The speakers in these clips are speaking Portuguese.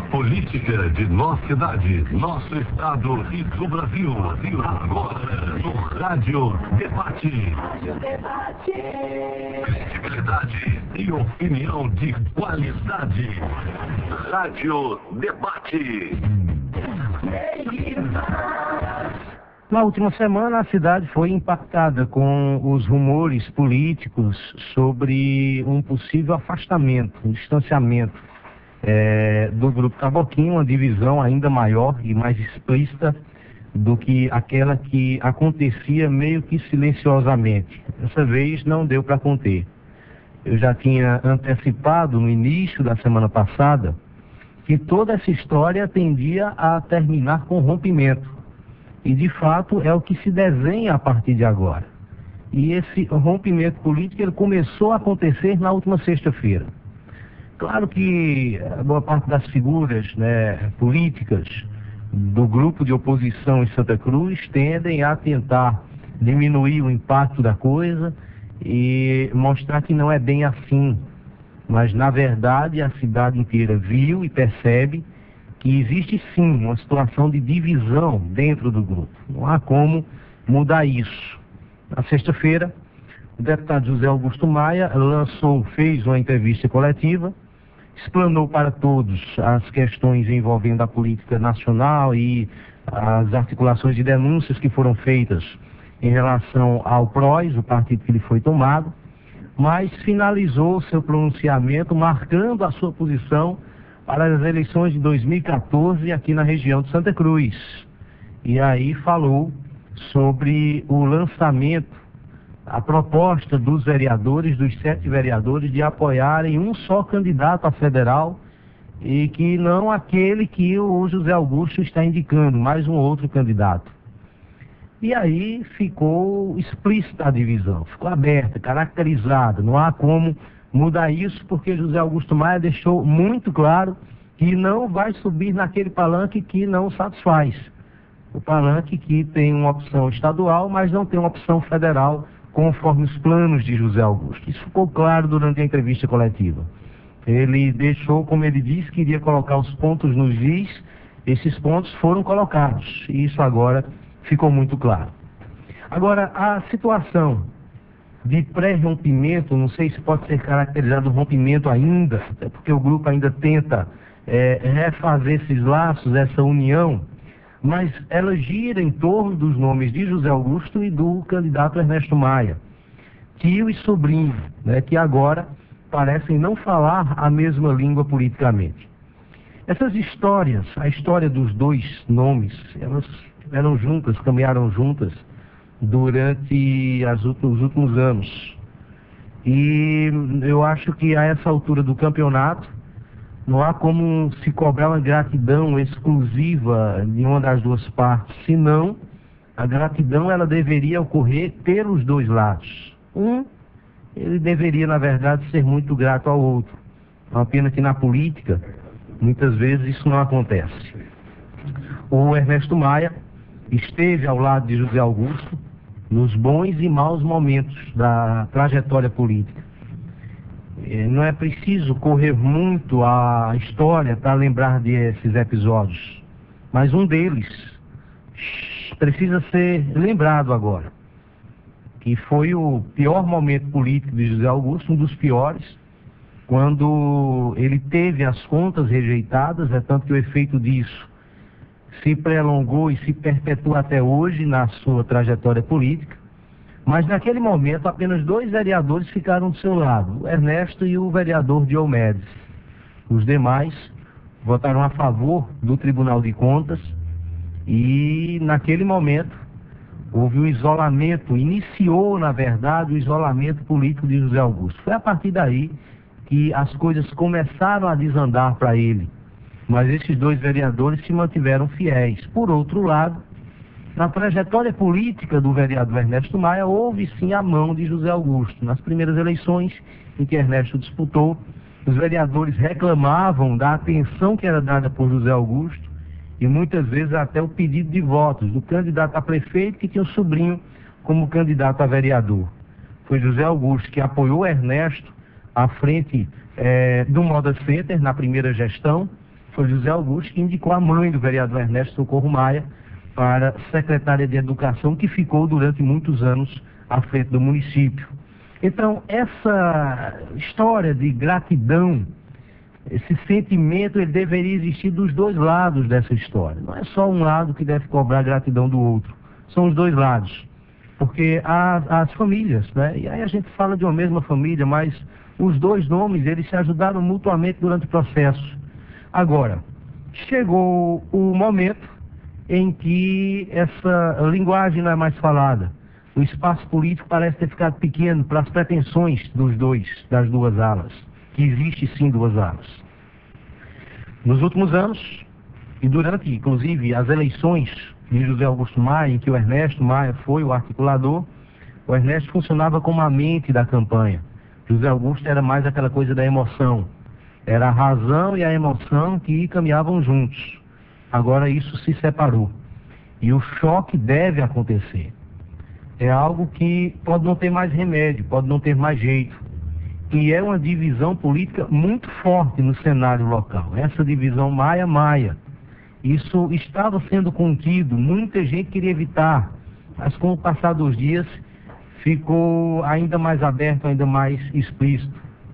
política de nossa cidade, nosso estado e do Brasil. Agora no Rádio Debate. Credibilidade e opinião de qualidade. Rádio Debate. Na última semana, a cidade foi impactada com os rumores políticos sobre um possível afastamento, um distanciamento do Grupo Taboquim, uma divisão ainda maior e mais explícita do que aquela que acontecia meio que silenciosamente. Dessa vez não deu para conter. Eu já tinha antecipado no início da semana passada que toda essa história tendia a terminar com rompimento. E, de fato, é o que se desenha a partir de agora. E esse rompimento político ele começou a acontecer na última sexta-feira. Claro que a boa parte das figuras políticas do grupo de oposição em Santa Cruz tendem a tentar diminuir o impacto da coisa e mostrar que não é bem assim. Mas, na verdade, a cidade inteira viu e percebe que existe sim uma situação de divisão dentro do grupo. Não há como mudar isso. Na sexta-feira, o deputado José Augusto Maia fez uma entrevista coletiva, explanou para todos as questões envolvendo a política nacional e as articulações de denúncias que foram feitas em relação ao PROS, o partido que lhe foi tomado, mas finalizou seu pronunciamento marcando a sua posição para as eleições de 2014 aqui na região de Santa Cruz. E aí falou sobre o lançamento, a proposta dos vereadores, dos 7 vereadores, de apoiarem um só candidato a federal e que não aquele que o José Augusto está indicando, mais um outro candidato. E aí ficou explícita a divisão, ficou aberta, caracterizada, não há como mudar isso, porque José Augusto Maia deixou muito claro que não vai subir naquele palanque que não satisfaz. O palanque que tem uma opção estadual, mas não tem uma opção federal, conforme os planos de José Augusto. Isso ficou claro durante a entrevista coletiva. Ele deixou, como ele disse, que iria colocar os pontos nos is, esses pontos foram colocados, e isso agora ficou muito claro. Agora, a situação de pré-rompimento, não sei se pode ser caracterizado rompimento ainda, até porque o grupo ainda tenta refazer esses laços, essa união, mas ela gira em torno dos nomes de José Augusto e do candidato Ernesto Maia, tio e sobrinho, que agora parecem não falar a mesma língua politicamente. Essas histórias, a história dos dois nomes, elas eram juntas, caminharam juntas durante os últimos anos. E eu acho que a essa altura do campeonato não há como se cobrar uma gratidão exclusiva de uma das duas partes, senão a gratidão ela deveria ocorrer pelos dois lados. Ele deveria, na verdade, ser muito grato ao outro. É uma pena que na política, muitas vezes isso não acontece. O Ernesto Maia esteve ao lado de José Augusto nos bons e maus momentos da trajetória política. Não é preciso correr muito a história para lembrar desses episódios, mas um deles precisa ser lembrado agora, que foi o pior momento político de José Augusto, um dos piores, quando ele teve as contas rejeitadas, tanto que o efeito disso se prolongou e se perpetua até hoje na sua trajetória política, mas naquele momento apenas 2 vereadores ficaram do seu lado, o Ernesto e o vereador Diomedes. Os demais votaram a favor do Tribunal de Contas e naquele momento houve um isolamento, iniciou na verdade o isolamento político de José Augusto. Foi a partir daí que as coisas começaram a desandar para ele. Mas esses 2 vereadores se mantiveram fiéis. Por outro lado, na trajetória política do vereador Ernesto Maia, houve sim a mão de José Augusto. Nas primeiras eleições em que Ernesto disputou, os vereadores reclamavam da atenção que era dada por José Augusto e muitas vezes até o pedido de votos do candidato a prefeito que tinha o sobrinho como candidato a vereador. Foi José Augusto que apoiou Ernesto à frente do Moda Center na primeira gestão foi José Augusto que indicou a mãe do vereador Ernesto Socorro Maia para secretária de Educação, que ficou durante muitos anos à frente do município. Então, essa história de gratidão, esse sentimento, ele deveria existir dos dois lados dessa história. Não é só um lado que deve cobrar gratidão do outro, são os dois lados. Porque as famílias, né? E aí a gente fala de uma mesma família, mas os dois nomes, eles se ajudaram mutuamente durante o processo. Agora, chegou o momento em que essa linguagem não é mais falada. O espaço político parece ter ficado pequeno para as pretensões das duas alas, que existe sim duas alas. Nos últimos anos, e durante, inclusive, as eleições de José Augusto Maia, em que o Ernesto Maia foi o articulador, o Ernesto funcionava como a mente da campanha. José Augusto era mais aquela coisa da emoção. Era a razão e a emoção que caminhavam juntos. Agora isso se separou. E o choque deve acontecer. É algo que pode não ter mais remédio, pode não ter mais jeito. E é uma divisão política muito forte no cenário local. Essa divisão Maia-Maia. Isso estava sendo contido, muita gente queria evitar, mas com o passar dos dias ficou ainda mais aberto, ainda mais explícito.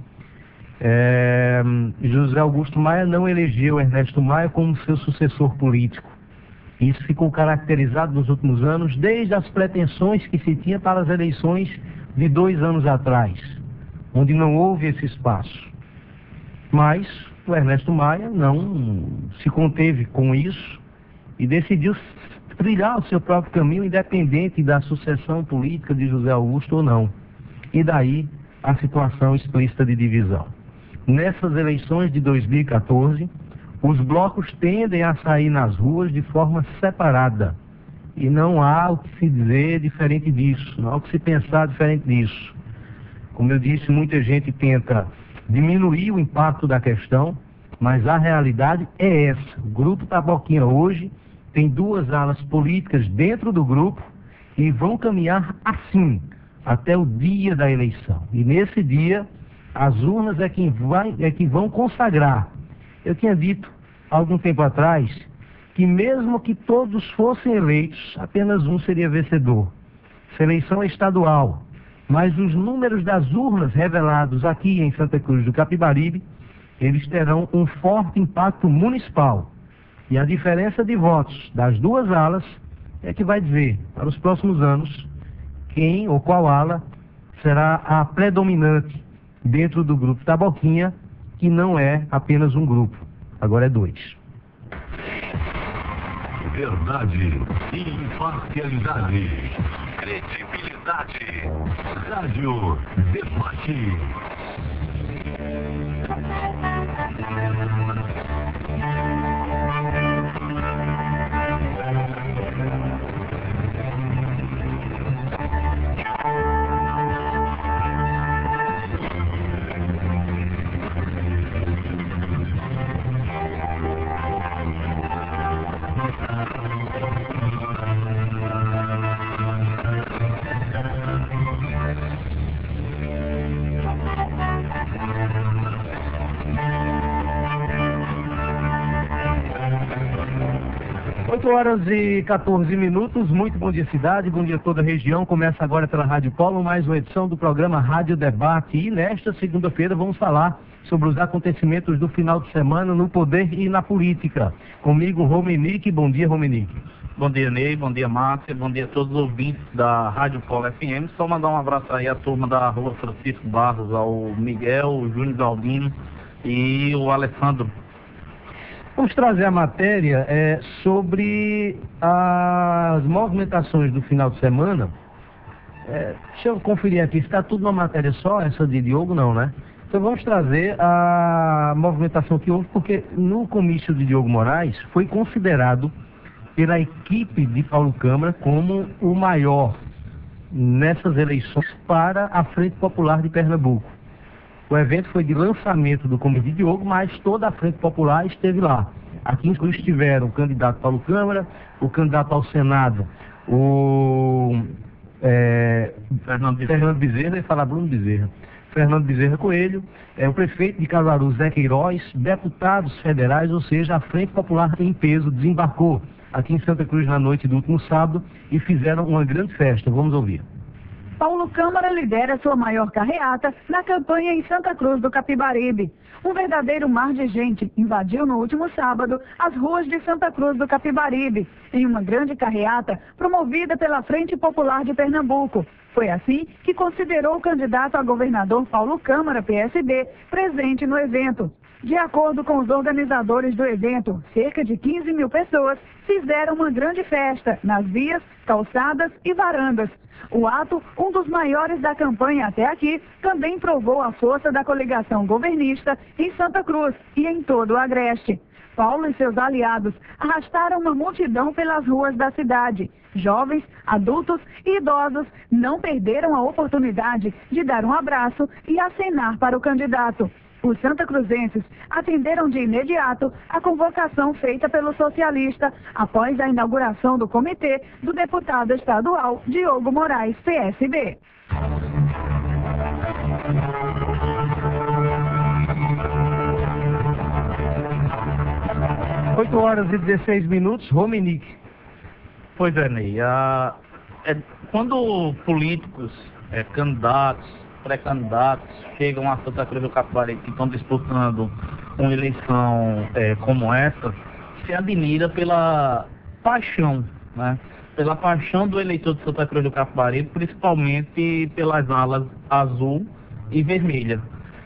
José Augusto Maia não elegeu Ernesto Maia como seu sucessor político. Isso ficou caracterizado nos últimos anos, desde as pretensões que se tinha para as eleições de 2 anos atrás, onde não houve esse espaço. Mas o Ernesto Maia não se conteve com isso e decidiu trilhar o seu próprio caminho, independente da sucessão política de José Augusto ou não. E daí a situação explícita de divisão. Nessas eleições de 2014, os blocos tendem a sair nas ruas de forma separada. E não há o que se dizer diferente disso, não há o que se pensar diferente disso. Como eu disse, muita gente tenta diminuir o impacto da questão, mas a realidade é essa. O Grupo Taboquinha hoje tem 2 alas políticas dentro do grupo e vão caminhar assim, até o dia da eleição. E nesse dia, as urnas é que vão consagrar. Eu tinha dito, há algum tempo atrás, que mesmo que todos fossem eleitos, apenas um seria vencedor. Essa eleição é estadual, mas os números das urnas revelados aqui em Santa Cruz do Capibaribe, eles terão um forte impacto municipal. E a diferença de votos das 2 alas é que vai dizer, para os próximos anos, quem ou qual ala será a predominante dentro do Grupo Taboquinha, que não é apenas um grupo, agora é 2. Verdade, imparcialidade, credibilidade. Rádio Debate. Horas e 14 minutos, muito bom dia cidade, bom dia toda a região. Começa agora pela Rádio Polo, mais uma edição do programa Rádio Debate. E nesta segunda-feira vamos falar sobre os acontecimentos do final de semana no poder e na política. Comigo, Romenick. Bom dia, Romenick. Bom dia, Ney. Bom dia, Márcia. Bom dia a todos os ouvintes da Rádio Polo FM. Só mandar um abraço aí à turma da Rua Francisco Barros, ao Miguel, o Júnior Galdino e o Alessandro. Vamos trazer a matéria sobre as movimentações do final de semana. Deixa eu conferir aqui, está tudo numa matéria só, essa de Diogo não, né? Então vamos trazer a movimentação que houve, porque no comício de Diogo Moraes foi considerado pela equipe de Paulo Câmara como o maior nessas eleições para a Frente Popular de Pernambuco. O evento foi de lançamento do comício de Diogo, mas toda a Frente Popular esteve lá. Aqui inclusive estiveram o candidato Paulo Câmara, o candidato ao Senado, o Fernando Bezerra, e falar Bruno Bezerra. Fernando Bezerra Coelho, o prefeito de Caruaru, Zé Queiroz, deputados federais, ou seja, a Frente Popular em peso desembarcou aqui em Santa Cruz na noite do último sábado e fizeram uma grande festa. Vamos ouvir. Paulo Câmara lidera sua maior carreata na campanha em Santa Cruz do Capibaribe. Um verdadeiro mar de gente invadiu no último sábado as ruas de Santa Cruz do Capibaribe, em uma grande carreata promovida pela Frente Popular de Pernambuco. Foi assim que considerou o candidato a governador Paulo Câmara, PSB, presente no evento. De acordo com os organizadores do evento, cerca de 15 mil pessoas fizeram uma grande festa nas vias, calçadas e varandas. O ato, um dos maiores da campanha até aqui, também provou a força da coligação governista em Santa Cruz e em todo o Agreste. Paulo e seus aliados arrastaram uma multidão pelas ruas da cidade. Jovens, adultos e idosos não perderam a oportunidade de dar um abraço e acenar para o candidato. Os santacruzenses atenderam de imediato a convocação feita pelo socialista após a inauguração do comitê do deputado estadual Diogo Moraes, PSB. 8h16, Rominique. Pois é, Ney. Quando políticos, candidatos, pré-candidatos chegam a Santa Cruz do Capibaribe que estão disputando uma eleição como essa, se admira pela paixão, né? Pela paixão do eleitor de Santa Cruz do Capibaribe, principalmente pelas alas azul e vermelha.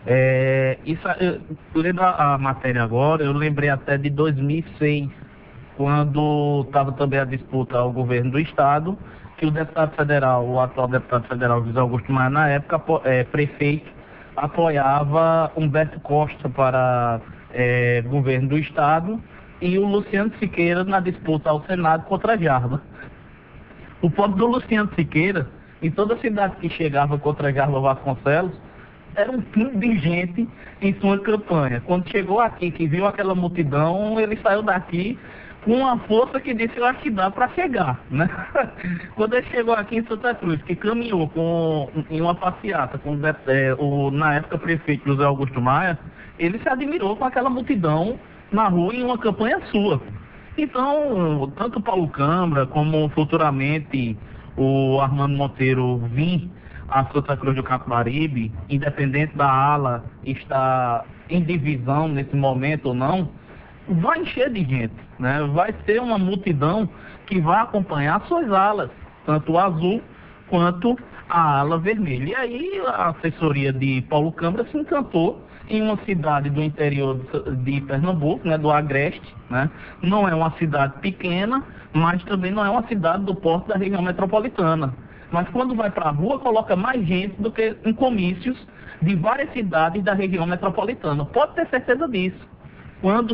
Lendo a matéria agora, eu lembrei até de 2006, quando estava também a disputa ao governo do estado, que o deputado federal, o atual deputado federal José Augusto Maia, na época prefeito, apoiava Humberto Costa para governo do estado e o Luciano Siqueira na disputa ao Senado contra a Jarba. O pobre do Luciano Siqueira, em toda cidade que chegava contra a Jarba Vasconcelos, era um fundo de gente em sua campanha. Quando chegou aqui, que viu aquela multidão, ele saiu daqui com uma força que disse, eu acho que dá para chegar, né? Quando ele chegou aqui em Santa Cruz, que caminhou em uma passeata com na época prefeito José Augusto Maia, ele se admirou com aquela multidão na rua em uma campanha sua. Então, tanto Paulo Câmara como futuramente o Armando Monteiro vir a Santa Cruz do Capibaribe, independente da ala estar em divisão nesse momento ou não, vai encher de gente, né? Vai ser uma multidão que vai acompanhar suas alas, tanto o azul quanto a ala vermelha. E aí a assessoria de Paulo Câmara se encantou em uma cidade do interior de Pernambuco, né, do Agreste, né? Não é uma cidade pequena, mas também não é uma cidade do porte da região metropolitana. Mas quando vai para a rua, coloca mais gente do que em comícios de várias cidades da região metropolitana. Pode ter certeza disso. Quando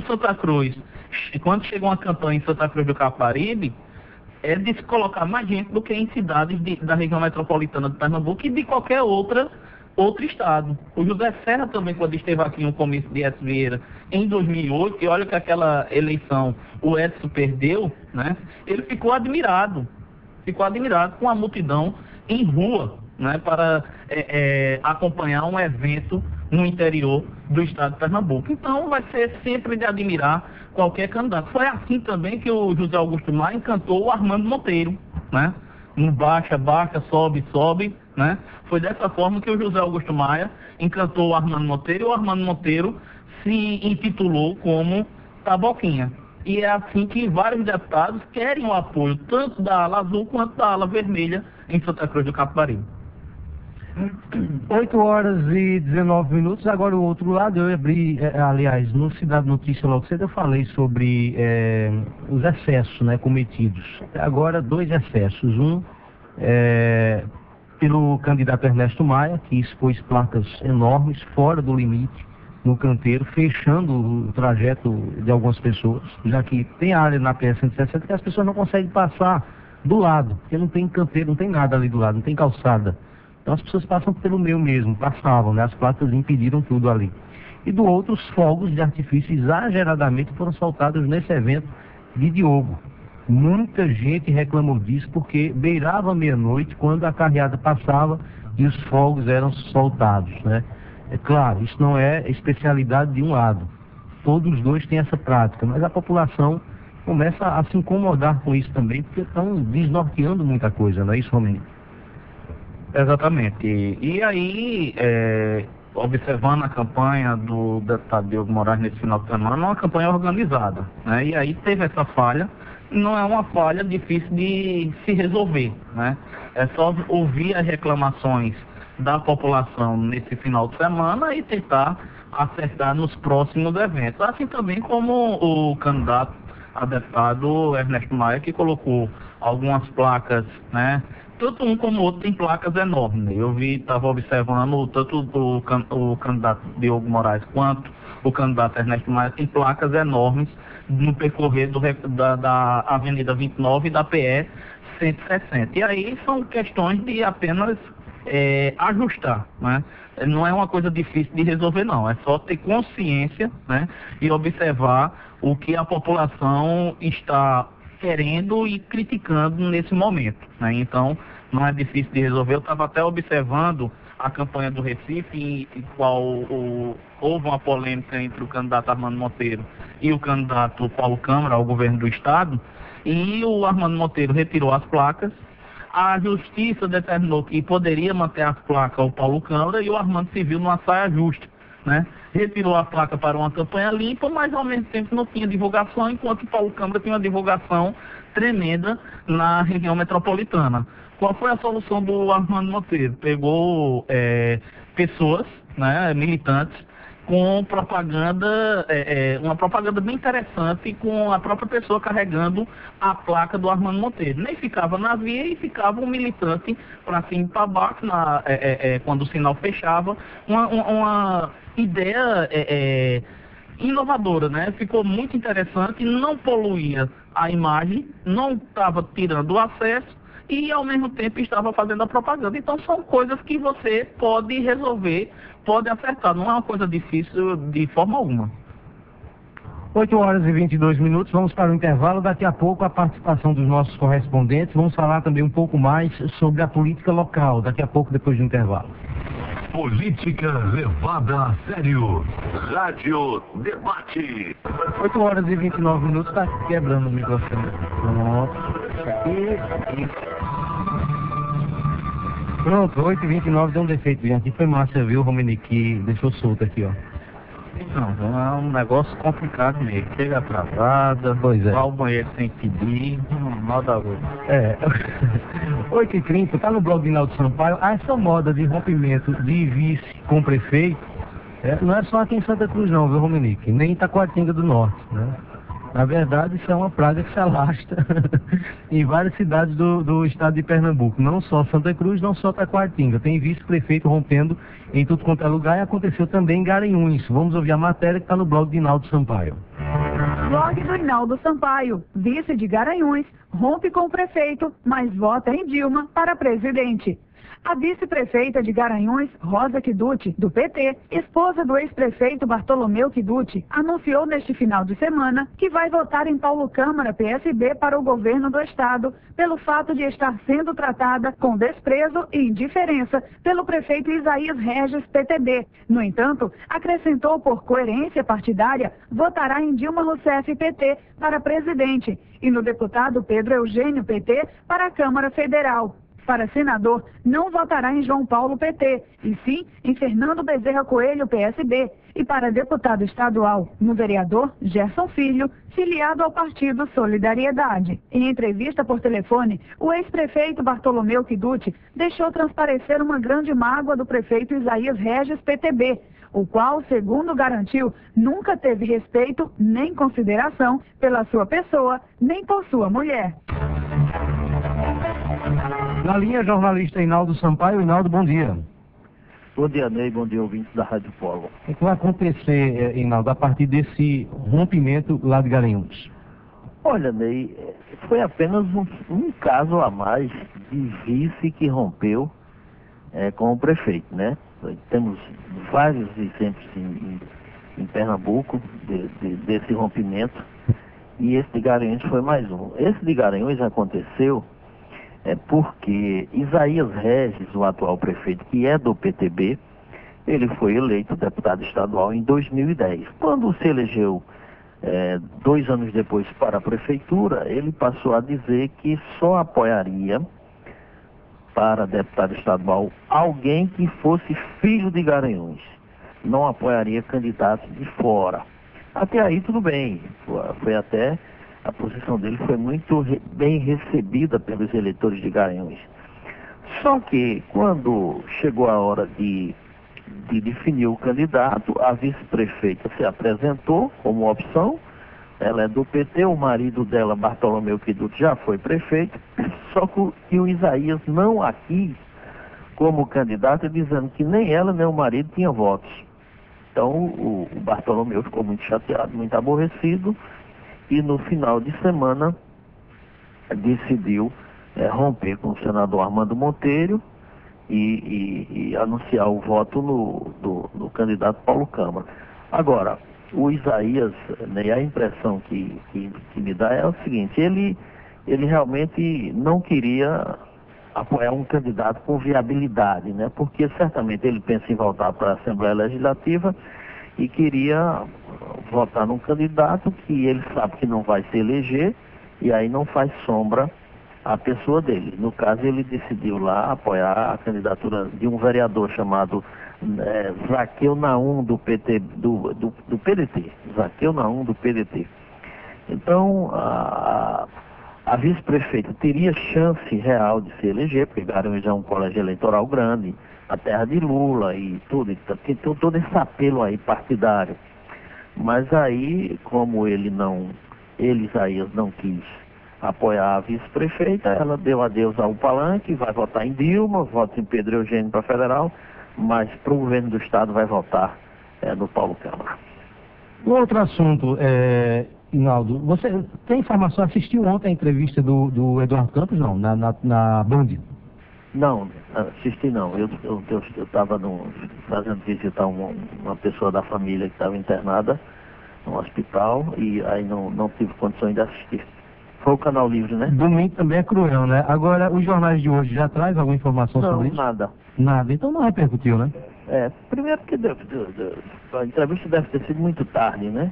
chegou uma campanha em Santa Cruz do Capibaribe, é de se colocar mais gente do que em cidades da região metropolitana de Pernambuco e de qualquer outro estado. O José Serra também, quando esteve aqui no comício de Edson Vieira em 2008, e olha que aquela eleição o Edson perdeu, né? Ele ficou admirado com a multidão em rua, né, para acompanhar um evento no interior do estado de Pernambuco. Então vai ser sempre de admirar qualquer candidato. Foi assim também que o José Augusto Maia encantou o Armando Monteiro, né? No baixa, sobe, né? Foi dessa forma que o José Augusto Maia encantou o Armando Monteiro e o Armando Monteiro se intitulou como Taboquinha. E é assim que vários deputados querem o apoio tanto da ala azul quanto da ala vermelha em Santa Cruz do Capibaribe. 8h19, agora o outro lado, eu abri, aliás, no Cidade Notícia logo cedo eu falei sobre os excessos, né, cometidos. Agora 2 excessos, um pelo candidato Ernesto Maia, que expôs placas enormes, fora do limite, no canteiro, fechando o trajeto de algumas pessoas, já que tem área na PS-160 que as pessoas não conseguem passar do lado, porque não tem canteiro, não tem nada ali do lado, não tem calçada. Então as pessoas passam pelo meio mesmo, passavam, né? As placas impediram tudo ali. E do outro, os fogos de artifício exageradamente foram soltados nesse evento de Diogo. Muita gente reclamou disso porque beirava meia-noite quando a carreata passava e os fogos eram soltados, né? É claro, isso não é especialidade de um lado. Todos os dois têm essa prática, mas a população começa a se incomodar com isso também, porque estão desnorteando muita coisa, não é isso, Romênio? Exatamente. E aí, observando a campanha do deputado Diogo Moraes nesse final de semana, é uma campanha organizada, né? E aí teve essa falha, não é uma falha difícil de se resolver, né? É só ouvir as reclamações da população nesse final de semana e tentar acertar nos próximos eventos. Assim também como o candidato a deputado Ernesto Maia, que colocou algumas placas, né? Tanto um como o outro tem placas enormes. Eu estava observando, tanto o candidato Diogo Moraes quanto o candidato Ernesto Maia tem placas enormes no percorrer da Avenida 29 e da PE 160. E aí são questões de apenas ajustar, né? Não é uma coisa difícil de resolver, não. É só ter consciência, né? E observar o que a população está querendo e criticando nesse momento, né? Então, não é difícil de resolver. Eu estava até observando a campanha do Recife, em qual houve uma polêmica entre o candidato Armando Monteiro e o candidato Paulo Câmara ao governo do estado, e o Armando Monteiro retirou as placas. A justiça determinou que poderia manter as placas ao Paulo Câmara e o Armando se viu numa saia justa, né? Retirou a placa para uma campanha limpa, mas ao mesmo tempo não tinha divulgação, enquanto o Paulo Câmara tinha uma divulgação tremenda na região metropolitana. Qual foi a solução do Armando Monteiro? Pegou pessoas, né, militantes, com propaganda, uma propaganda bem interessante, com a própria pessoa carregando a placa do Armando Monteiro. Nem ficava na via e ficava um militante para cima e para baixo, quando o sinal fechava. Uma ideia inovadora, né? Ficou muito interessante, não poluía a imagem, não estava tirando o acesso e ao mesmo tempo estava fazendo a propaganda. Então são coisas que você pode resolver, pode acertar, não é uma coisa difícil de forma alguma. 8 horas e 22 minutos, vamos para o intervalo. Daqui a pouco a participação dos nossos correspondentes. Vamos falar também um pouco mais sobre a política local, daqui a pouco, depois do intervalo. Política levada a sério. Rádio Debate. 8 horas e 29 minutos, está quebrando o microfone. Pronto, 8h29 deu um defeito, gente. Foi massa, viu, Romênio, que deixou solto aqui, ó. Não, é um negócio complicado mesmo. Chega atrasada, pois é. Vai ao banheiro sem pedir, mal da outra. 8h30, tá no blog de Naldo Sampaio. Essa moda de rompimento de vice com prefeito, não é só aqui em Santa Cruz não, viu, Romenique? Nem em Taquaritinga do Norte, né? Na verdade, isso é uma praga que se alastra em várias cidades do estado de Pernambuco. Não só Santa Cruz, não só Taquaritinga. Tem vice-prefeito rompendo em tudo quanto é lugar e aconteceu também em Garanhuns. Vamos ouvir a matéria que está no blog de Inaldo Sampaio. Blog do Inaldo Sampaio. Vice de Garanhuns rompe com o prefeito, mas vota em Dilma para presidente. A vice-prefeita de Garanhuns, Rosa Quiduti, do PT, esposa do ex-prefeito Bartolomeu Quiduti, anunciou neste final de semana que vai votar em Paulo Câmara, PSB, para o governo do estado, pelo fato de estar sendo tratada com desprezo e indiferença pelo prefeito Isaías Regis, PTB. No entanto, acrescentou por coerência partidária, votará em Dilma Rousseff, PT, para presidente, e no deputado Pedro Eugênio, PT, para a Câmara Federal. Para senador, não votará em João Paulo, PT, e sim em Fernando Bezerra Coelho, PSB, e para deputado estadual, no vereador Gerson Filho, filiado ao partido Solidariedade. Em entrevista por telefone, o ex-prefeito Bartolomeu Quiduti deixou transparecer uma grande mágoa do prefeito Isaías Regis, PTB, o qual, segundo garantiu, nunca teve respeito nem consideração pela sua pessoa, nem por sua mulher. Na linha, jornalista Inaldo Sampaio. Inaldo, bom dia. Bom dia, Ney. Bom dia, ouvintes da Rádio Polo. O que vai acontecer, Inaldo, a partir desse rompimento lá de Garanhuns? Olha, Ney, foi apenas um caso a mais de vice que rompeu com o prefeito, né? Temos vários exemplos em Pernambuco desse rompimento. E esse de Garanhuns foi mais um. Esse de Garanhuns aconteceu porque Isaías Regis, o atual prefeito, que é do PTB, ele foi eleito deputado estadual em 2010. Quando se elegeu 2 anos depois para a prefeitura, ele passou a dizer que só apoiaria para deputado estadual alguém que fosse filho de Garanhuns. Não apoiaria candidatos de fora. Até aí tudo bem. Foi até... A posição dele foi muito bem recebida pelos eleitores de Garanhuns. Só que, quando chegou a hora de definir o candidato, a vice-prefeita se apresentou como opção. Ela é do PT, o marido dela, Bartolomeu Queduto, já foi prefeito. Só que o Isaías não a quis como candidato, dizendo que nem ela nem o marido tinham votos. Então, o Bartolomeu ficou muito chateado, muito aborrecido. E no final de semana decidiu romper com o senador Armando Monteiro e anunciar o voto no candidato Paulo Câmara. Agora, o Isaías, né, a impressão que me dá é o seguinte: ele realmente não queria apoiar um candidato com viabilidade, né? Porque certamente ele pensa em voltar para a Assembleia Legislativa e queria votar num candidato que ele sabe que não vai se eleger, e aí não faz sombra à pessoa dele. No caso, ele decidiu lá apoiar a candidatura de um vereador chamado Zaqueu Naum, do PDT. Zaqueu Naum, do PDT. Então, a vice-prefeita teria chance real de se eleger, porque Garanhuns é um colégio eleitoral grande, a terra de Lula e tudo, tem todo esse apelo aí partidário. Mas aí, como Isaías não quis apoiar a vice-prefeita, ela deu adeus ao palanque, vai votar em Dilma, vota em Pedro Eugênio para federal, mas para o governo do estado vai votar no Paulo Câmara. Um outro assunto, Inaldo, você tem informação, assistiu ontem a entrevista do Eduardo Campos, não, na Band? Não, assisti não. Eu estava fazendo visitar uma pessoa da família que estava internada no hospital e aí não tive condições de assistir. Foi o Canal Livre, né? Domingo também é cruel, né? Agora, os jornais de hoje já traz alguma informação sobre isso? Nada. Nada, então não repercutiu, né? Primeiro porque a entrevista deve ter sido muito tarde, né?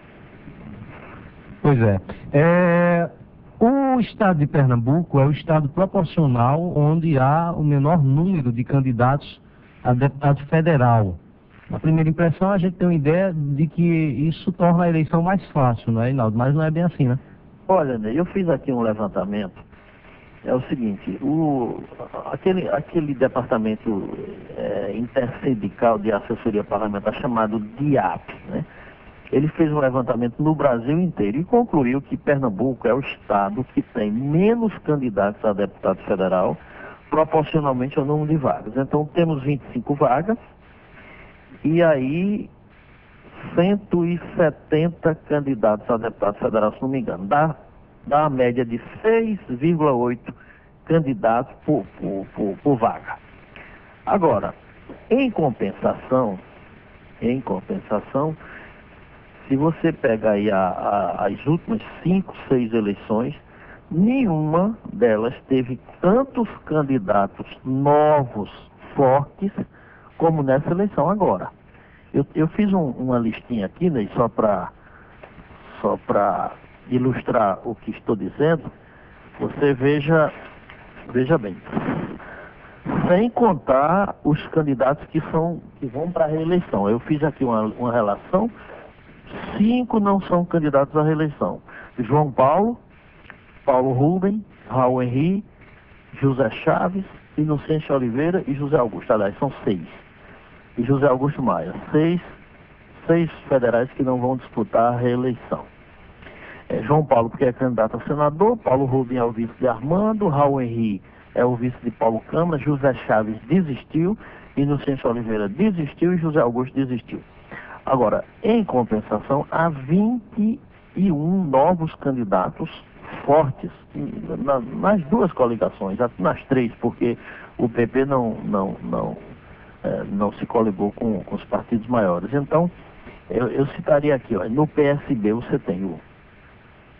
Pois é. O estado de Pernambuco é o estado proporcional onde há o menor número de candidatos a deputado federal. Na primeira impressão, a gente tem uma ideia de que isso torna a eleição mais fácil, não é, Inaldo? Mas não é bem assim, né? Olha, eu fiz aqui um levantamento. É o seguinte, aquele departamento intersindical de assessoria parlamentar chamado DIAP, né? Ele fez um levantamento no Brasil inteiro e concluiu que Pernambuco é o estado que tem menos candidatos a deputado federal, proporcionalmente ao número de vagas. Então, temos 25 vagas, e aí 170 candidatos a deputado federal, se não me engano. Dá a média de 6,8 candidatos por vaga. Agora, em compensação, se você pega aí as últimas 5, 6 eleições, nenhuma delas teve tantos candidatos novos, fortes, como nessa eleição agora. Eu fiz uma listinha aqui, né, só para ilustrar o que estou dizendo. Você veja bem, sem contar os candidatos que vão para a reeleição. Eu fiz aqui uma relação. 5 não são candidatos à reeleição: João Paulo, Paulo Rubem, Raul Henri, José Chaves, Inocêncio Oliveira e José Augusto. Aliás, são 6. E José Augusto Maia. 6 federais que não vão disputar a reeleição. João Paulo, porque é candidato a senador; Paulo Rubem é o vice de Armando; Raul Henri é o vice de Paulo Câmara; José Chaves desistiu; Inocêncio Oliveira desistiu e José Augusto desistiu. Agora, em compensação, há 21 novos candidatos fortes nas duas coligações, nas 3, porque o PP não se coligou com os partidos maiores. Então, eu citaria aqui, no PSB você tem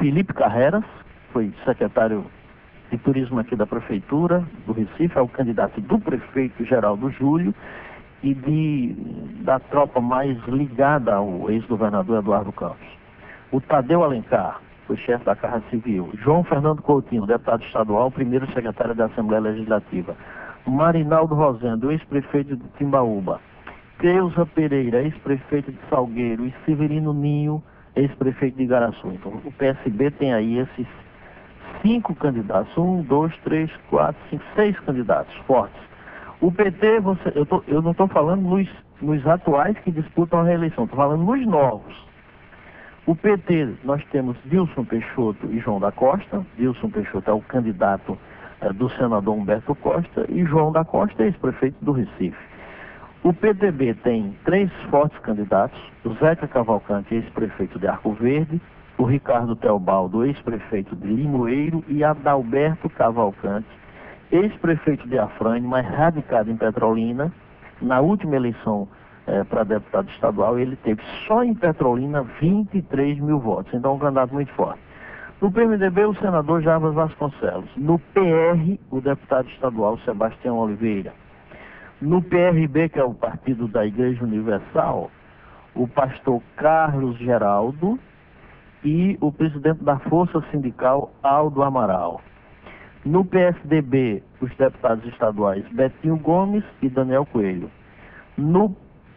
Felipe Carreras, foi secretário de turismo aqui da Prefeitura do Recife, é o candidato do prefeito Geraldo Júlio e da tropa mais ligada ao ex-governador Eduardo Campos. O Tadeu Alencar, foi chefe da Casa Civil. João Fernando Coutinho, deputado estadual, primeiro secretário da Assembleia Legislativa. Marinaldo Rosendo, ex-prefeito de Timbaúba. Creuza Pereira, ex-prefeito de Salgueiro. E Severino Ninho, ex-prefeito de Igaraçu. Então, o PSB tem aí esses 5 candidatos. 1, 2, 3, 4, 5, 6 candidatos fortes. O PT, eu não estou falando nos atuais que disputam a reeleição, estou falando nos novos. O PT, nós temos Dilson Peixoto e João da Costa. Dilson Peixoto é o candidato do senador Humberto Costa e João da Costa é ex-prefeito do Recife. O PTB tem 3 fortes candidatos: o Zeca Cavalcante, ex-prefeito de Arco Verde, o Ricardo Teobaldo, ex-prefeito de Limoeiro, e Adalberto Cavalcante, ex-prefeito de Afrânio, mas radicado em Petrolina. Na última eleição para deputado estadual, ele teve só em Petrolina 23 mil votos, então é um candidato muito forte. No PMDB, o senador Jarbas Vasconcelos. No PR, o deputado estadual Sebastião Oliveira. No PRB, que é o partido da Igreja Universal, o pastor Carlos Geraldo e o presidente da Força Sindical, Aldo Amaral. No PSDB, os deputados estaduais Betinho Gomes e Daniel Coelho. No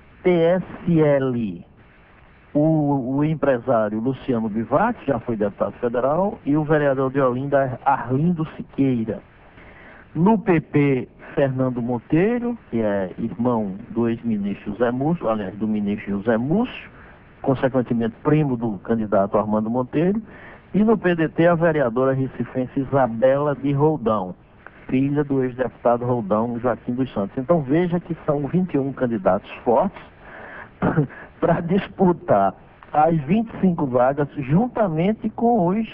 PSL, o empresário Luciano Bivatti, já foi deputado federal, e o vereador de Olinda, Arlindo Siqueira. No PP, Fernando Monteiro, que é irmão do ex-ministro José Múcio, aliás, do ministro José Múcio, consequentemente primo do candidato Armando Monteiro. E no PDT, a vereadora recifense Isabela de Roldão, filha do ex-deputado Roldão Joaquim dos Santos. Então veja que são 21 candidatos fortes para disputar as 25 vagas, juntamente com os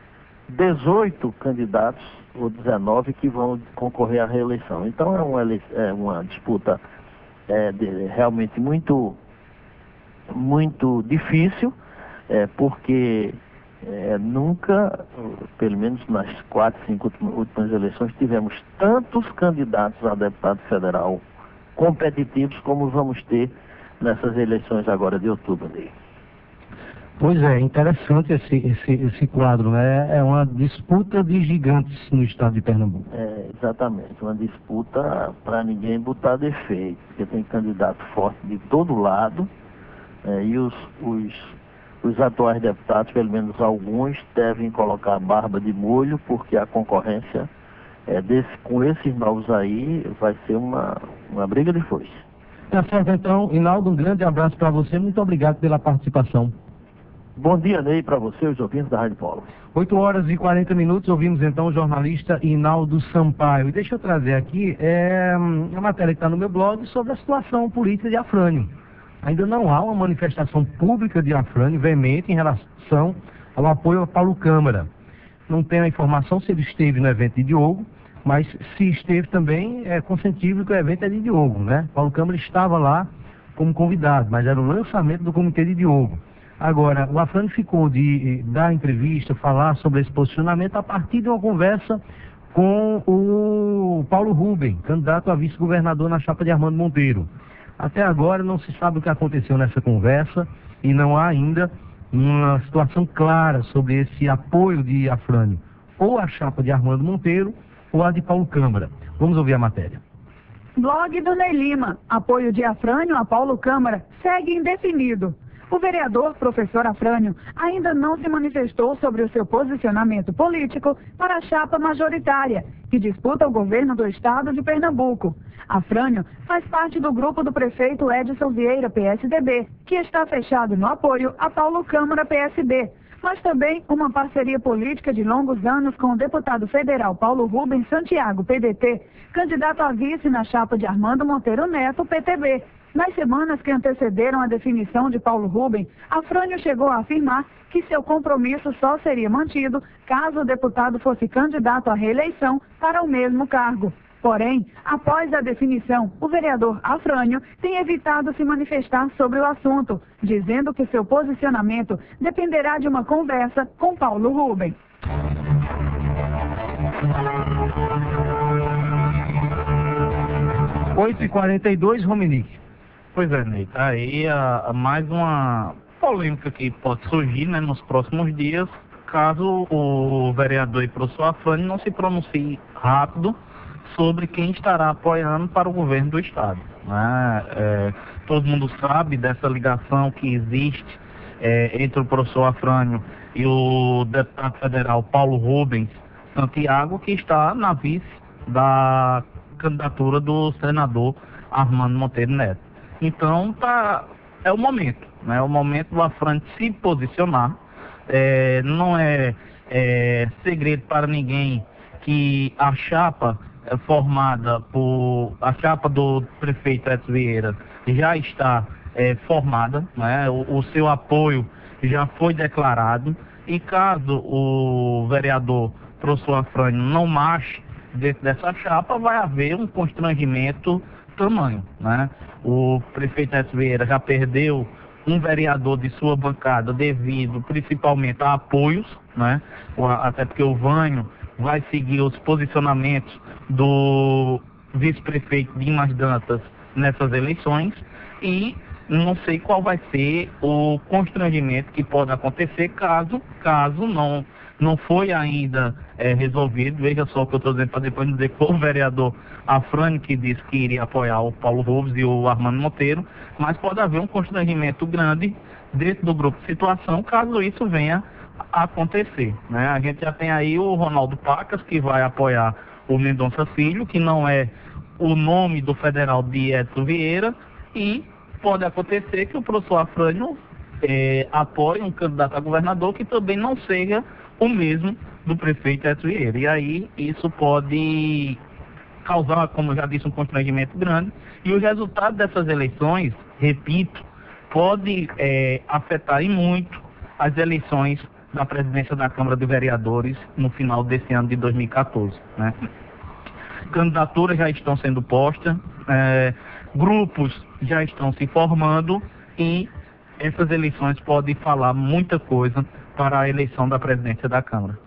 18 candidatos, ou 19, que vão concorrer à reeleição. Então é uma disputa realmente muito difícil, porque nunca, pelo menos nas 4, 5 últimas eleições, tivemos tantos candidatos a deputado federal competitivos como vamos ter nessas eleições agora de outubro. Pois é, interessante esse quadro, né? É uma disputa de gigantes no estado de Pernambuco. Exatamente, uma disputa para ninguém botar defeito, porque tem candidato forte de todo lado, e os atuais deputados, pelo menos alguns, devem colocar a barba de molho, porque a concorrência com esses novos aí vai ser uma briga de foice. Tá certo, então, Hinaldo, um grande abraço para você, muito obrigado pela participação. Bom dia, Ney, para você, os ouvintes da Rádio Polo. 8 horas e 40 minutos, ouvimos então o jornalista Hinaldo Sampaio. E deixa eu trazer aqui a matéria que está no meu blog sobre a situação política de Afrânio. Ainda não há uma manifestação pública de Afrânio veemente em relação ao apoio a Paulo Câmara. Não tenho a informação se ele esteve no evento de Diogo, mas se esteve também, é consentido que o evento é de Diogo, né? Paulo Câmara estava lá como convidado, mas era o lançamento do comitê de Diogo. Agora, o Afrânio ficou de dar entrevista, falar sobre esse posicionamento a partir de uma conversa com o Paulo Rubem, candidato a vice-governador na chapa de Armando Monteiro. Até agora não se sabe o que aconteceu nessa conversa e não há ainda uma situação clara sobre esse apoio de Afrânio, ou a chapa de Armando Monteiro, ou a de Paulo Câmara. Vamos ouvir a matéria. Blog do Ney Lima. Apoio de Afrânio a Paulo Câmara segue indefinido. O vereador, professor Afrânio, ainda não se manifestou sobre o seu posicionamento político para a chapa majoritária, que disputa o governo do estado de Pernambuco. Afrânio faz parte do grupo do prefeito Edson Vieira, PSDB, que está fechado no apoio a Paulo Câmara, PSB, mas também uma parceria política de longos anos com o deputado federal Paulo Rubens Santiago, PDT, candidato a vice na chapa de Armando Monteiro Neto, PTB. Nas semanas que antecederam a definição de Paulo Rubem, Afrânio chegou a afirmar que seu compromisso só seria mantido caso o deputado fosse candidato à reeleição para o mesmo cargo. Porém, após a definição, o vereador Afrânio tem evitado se manifestar sobre o assunto, dizendo que seu posicionamento dependerá de uma conversa com Paulo Rubens. 8h42, Romenick. Pois é, Ney, tá aí mais uma polêmica que pode surgir, né, nos próximos dias, caso o vereador e professor Afrânio não se pronuncie rápido sobre quem estará apoiando para o governo do estado, né? Todo mundo sabe dessa ligação que existe entre o professor Afrânio e o deputado federal Paulo Rubens Santiago, que está na vice da candidatura do senador Armando Monteiro Neto. Então é o momento, né? É o momento do Afrânio se posicionar. Não é segredo para ninguém que a chapa formada a chapa do prefeito Edson Vieira já está formada, né? O seu apoio já foi declarado, e caso o vereador professor Afrânio não marche dentro dessa chapa, vai haver um constrangimento tamanho, né? O prefeito Edson Vieira já perdeu um vereador de sua bancada devido principalmente a apoios, né? Até porque o Vânio vai seguir os posicionamentos do vice-prefeito Dimas Dantas nessas eleições, e não sei qual vai ser o constrangimento que pode acontecer caso não foi ainda resolvido. Veja só o que eu estou dizendo, para depois dizer que foi o vereador Afrânio que disse que iria apoiar o Paulo Rubens e o Armando Monteiro, mas pode haver um constrangimento grande dentro do grupo de situação caso isso venha a acontecer, né? A gente já tem aí o Ronaldo Pacas, que vai apoiar o Mendonça Filho, que não é o nome do federal de Edson Vieira, e pode acontecer que o professor Afrânio apoie um candidato a governador que também não seja o mesmo do prefeito Edson Vieira. E aí isso pode causar, como eu já disse, um constrangimento grande, e o resultado dessas eleições, repito, pode afetar e muito as eleições da presidência da Câmara de Vereadores no final desse ano de 2014, né? Candidaturas já estão sendo postas, grupos já estão se formando, e essas eleições podem falar muita coisa para a eleição da presidência da Câmara.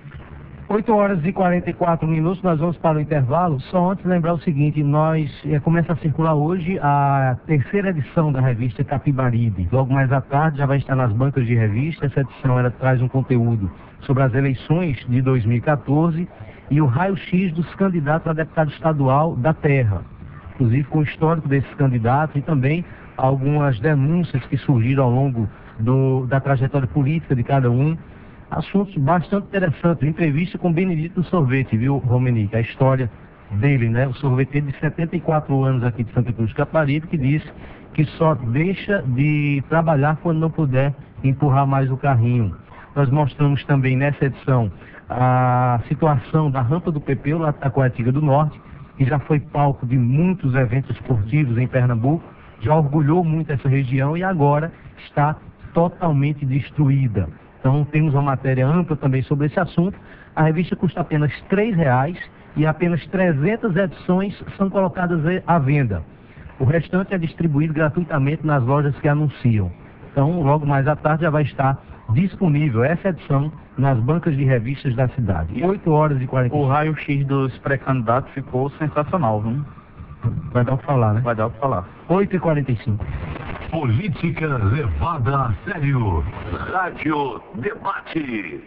8h44, nós vamos para o intervalo. Só antes lembrar o seguinte, começa a circular hoje a terceira edição da revista Capibaribe. Logo mais à tarde já vai estar nas bancas de revista. Essa edição ela traz um conteúdo sobre as eleições de 2014 e o raio-x dos candidatos a deputado estadual da Terra, inclusive com o histórico desses candidatos e também algumas denúncias que surgiram ao longo da trajetória política de cada um. Assuntos bastante interessantes. Entrevista com Benedito Sorvete, viu, Romenick? A história dele, né? O sorveteiro de 74 anos aqui de Santa Cruz do Capibaribe, que diz que só deixa de trabalhar quando não puder empurrar mais o carrinho. Nós mostramos também nessa edição a situação da rampa do Pepeu, lá da Coatiga do Norte, que já foi palco de muitos eventos esportivos em Pernambuco, já orgulhou muito essa região e agora está totalmente destruída. Então temos uma matéria ampla também sobre esse assunto. A revista custa apenas R$3 e apenas 300 edições são colocadas à venda. O restante é distribuído gratuitamente nas lojas que anunciam. Então logo mais à tarde já vai estar disponível essa edição nas bancas de revistas da cidade. 8h40. O raio-x dos pré-candidatos ficou sensacional, viu? Vai dar o que falar, né? Vai dar o que falar. 8h45. Política levada a sério. Rádio Debate.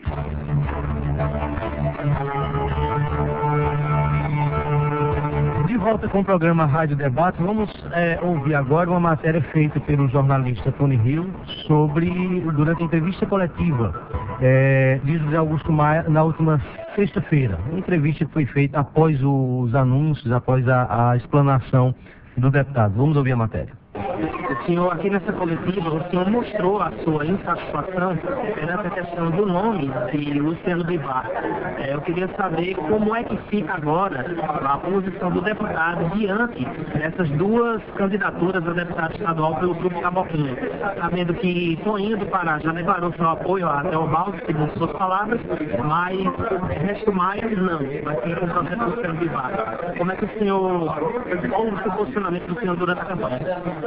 De volta com o programa Rádio Debate, vamos ouvir agora uma matéria feita pelo jornalista Tony Hill durante a entrevista coletiva de José Augusto Maia na última sexta-feira. Uma entrevista que foi feita após os anúncios, após a explanação do deputado. Vamos ouvir a matéria. O senhor, aqui nessa coletiva, o senhor mostrou a sua insatisfação perante a questão do nome de Luciano Bivar. Eu queria saber como é que fica agora a posição do deputado diante dessas duas candidaturas a deputado estadual pelo Grupo Caboclinho, sabendo que Toninho do Pará já declarou seu apoio a Teobaldo, segundo suas palavras, mas Ernesto Maia não, vai ser com o processo do Luciano Bivar. Como é que o senhor, qual o seu posicionamento do senhor durante a campanha?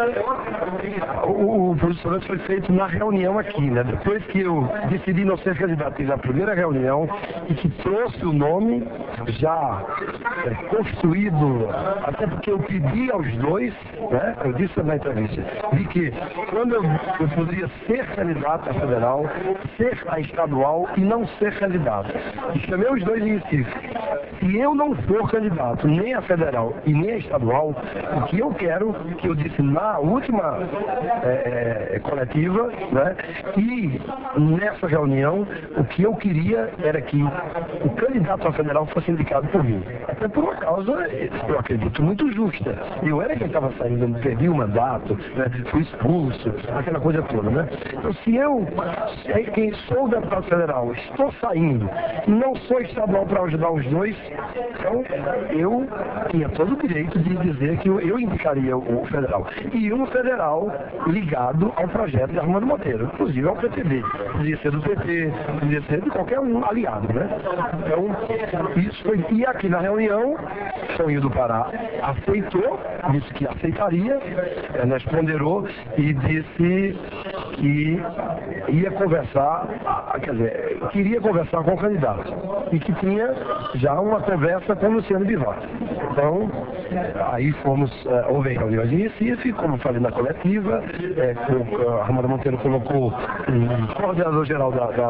O posicionamento foi feito na reunião aqui, né? Depois que eu decidi não ser candidato, fiz a primeira reunião e que trouxe o nome já construído, até porque eu pedi aos dois, né? Eu disse na entrevista, de que quando eu poderia ser candidato a federal, ser a estadual e não ser candidato. E chamei os dois em Recife. Se eu não for candidato nem a federal e nem a estadual, o que eu quero, que eu disse na última coletiva, né? E nessa reunião, o que eu queria era que o candidato a federal fosse indicado por mim. Até por uma causa, eu acredito, muito justa. Eu era quem estava saindo, eu perdi o mandato, né? Fui expulso, aquela coisa toda, né? Então, se eu, quem sou deputado federal, estou saindo, não sou estadual para ajudar os dois, então eu tinha todo o direito de dizer que eu indicaria o federal. E um federal ligado ao projeto de Armando Monteiro, inclusive ao PTB. Podia ser do PT, podia ser de qualquer um aliado, né? Então, isso foi. E aqui na reunião, Toninho do Pará aceitou, disse que aceitaria, Ernesto ponderou e disse que ia conversar, quer dizer, queria conversar com o candidato e que tinha já uma conversa com o Luciano Bivar. Então, aí houve reuniões em Recife, como falei na coletiva, a Armando Monteiro colocou o coordenador geral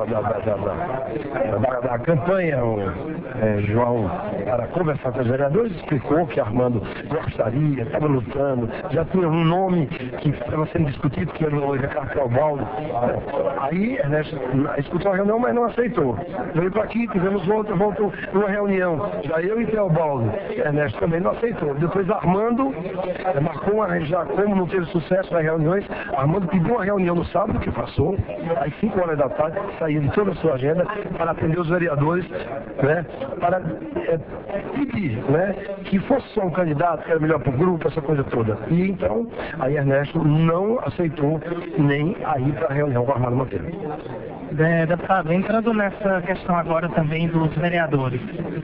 da campanha, o João, para conversar com os vereadores, explicou que Armando gostaria, estava lutando, já tinha um nome que estava sendo discutido, que era o Ricardo Teobaldo. Aí Ernesto escutou a reunião, mas não aceitou. Veio para aqui, tivemos outra uma reunião, já eu e Teobaldo. Ernesto também não aceitou. Depois Armando marcou já como não teve sucesso nas reuniões, Armando pediu uma reunião no sábado, que passou, às 5 horas da tarde, saía de toda a sua agenda para atender os vereadores, né, para pedir, né, que fosse só um candidato, que era melhor para o grupo, essa coisa toda. E então, aí Ernesto não aceitou nem aí para a reunião com o Armando Monteiro. Deputado, entrando nessa questão agora também dos vereadores,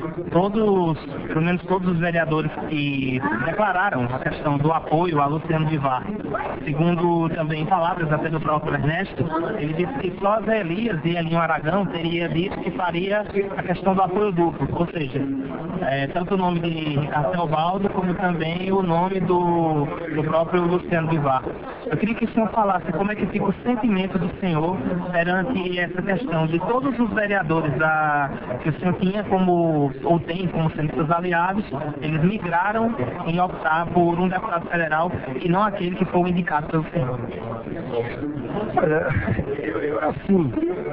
pelo menos todos os vereadores que declararam a questão do apoio a Luciano Bivar, segundo também palavras até do próprio Ernesto, ele disse que só Zé Elias e Elinho Aragão teria dito que faria a questão do apoio duplo, ou seja, tanto o nome de Teobaldo como também o nome do próprio Luciano Bivar. Eu queria que o senhor falasse como é que fica o sentimento do senhor perante essa questão de todos os vereadores que o senhor tinha ou tem como sendo seus aliados, eles migraram em optar por um deputado federal e não aquele que foi indicado pelo senhor. Olha, assim,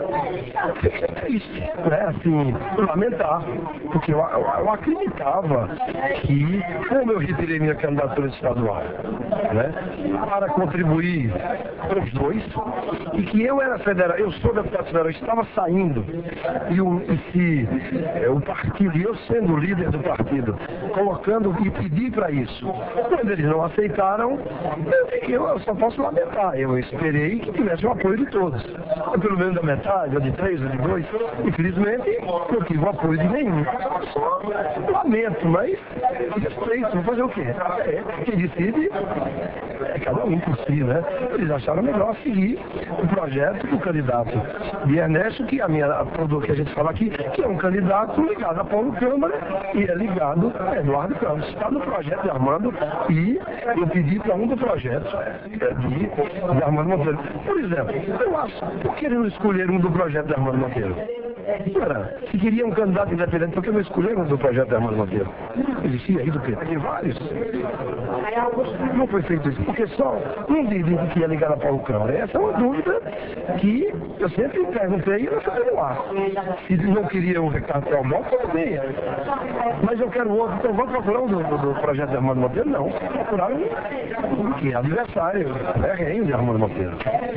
é triste, né? Assim, lamentar, porque eu acreditava que, como eu retirei minha candidatura estadual, né, para contribuir com os dois, e que eu era federal, eu sou deputado federal, eu estava saindo, se o partido, e eu sendo o líder do partido, colocando e pedi para isso. Quando eles não aceitaram, eu só posso lamentar. Eu esperei que tivesse o apoio de todos. Pelo menos da metade, ou de 3, ou de 2. Infelizmente, não tive o apoio de nenhum. Só lamento, mas respeito. Vou fazer o quê? Quem decide é cada um por si, né? Eles acharam melhor seguir o projeto do candidato de Ernesto, que que a gente fala aqui, que é um candidato ligado a Paulo Câmara e é ligado a Eduardo Campos. Está no projeto de Armando e eu pedi para um do projeto de Armando Monteiro. Por exemplo, eu acho, por que não escolher um do projeto de Armando Monteiro? Ora, se queria um candidato independente, por que não escolheram do projeto de Armando Monteiro? Existia aí do PT, tem vários. Não foi feito isso, porque só um dizia que ia ligar a Paulo Câmara. Essa é uma dúvida que eu sempre perguntei e não sabia no ar. Se não queria o Ricardo Teobaldo, tudo bem. Mas eu quero outro, então vamos procurar um do projeto de Armando Monteiro? Não. Procurar um que é adversário, é reino de Armando Monteiro.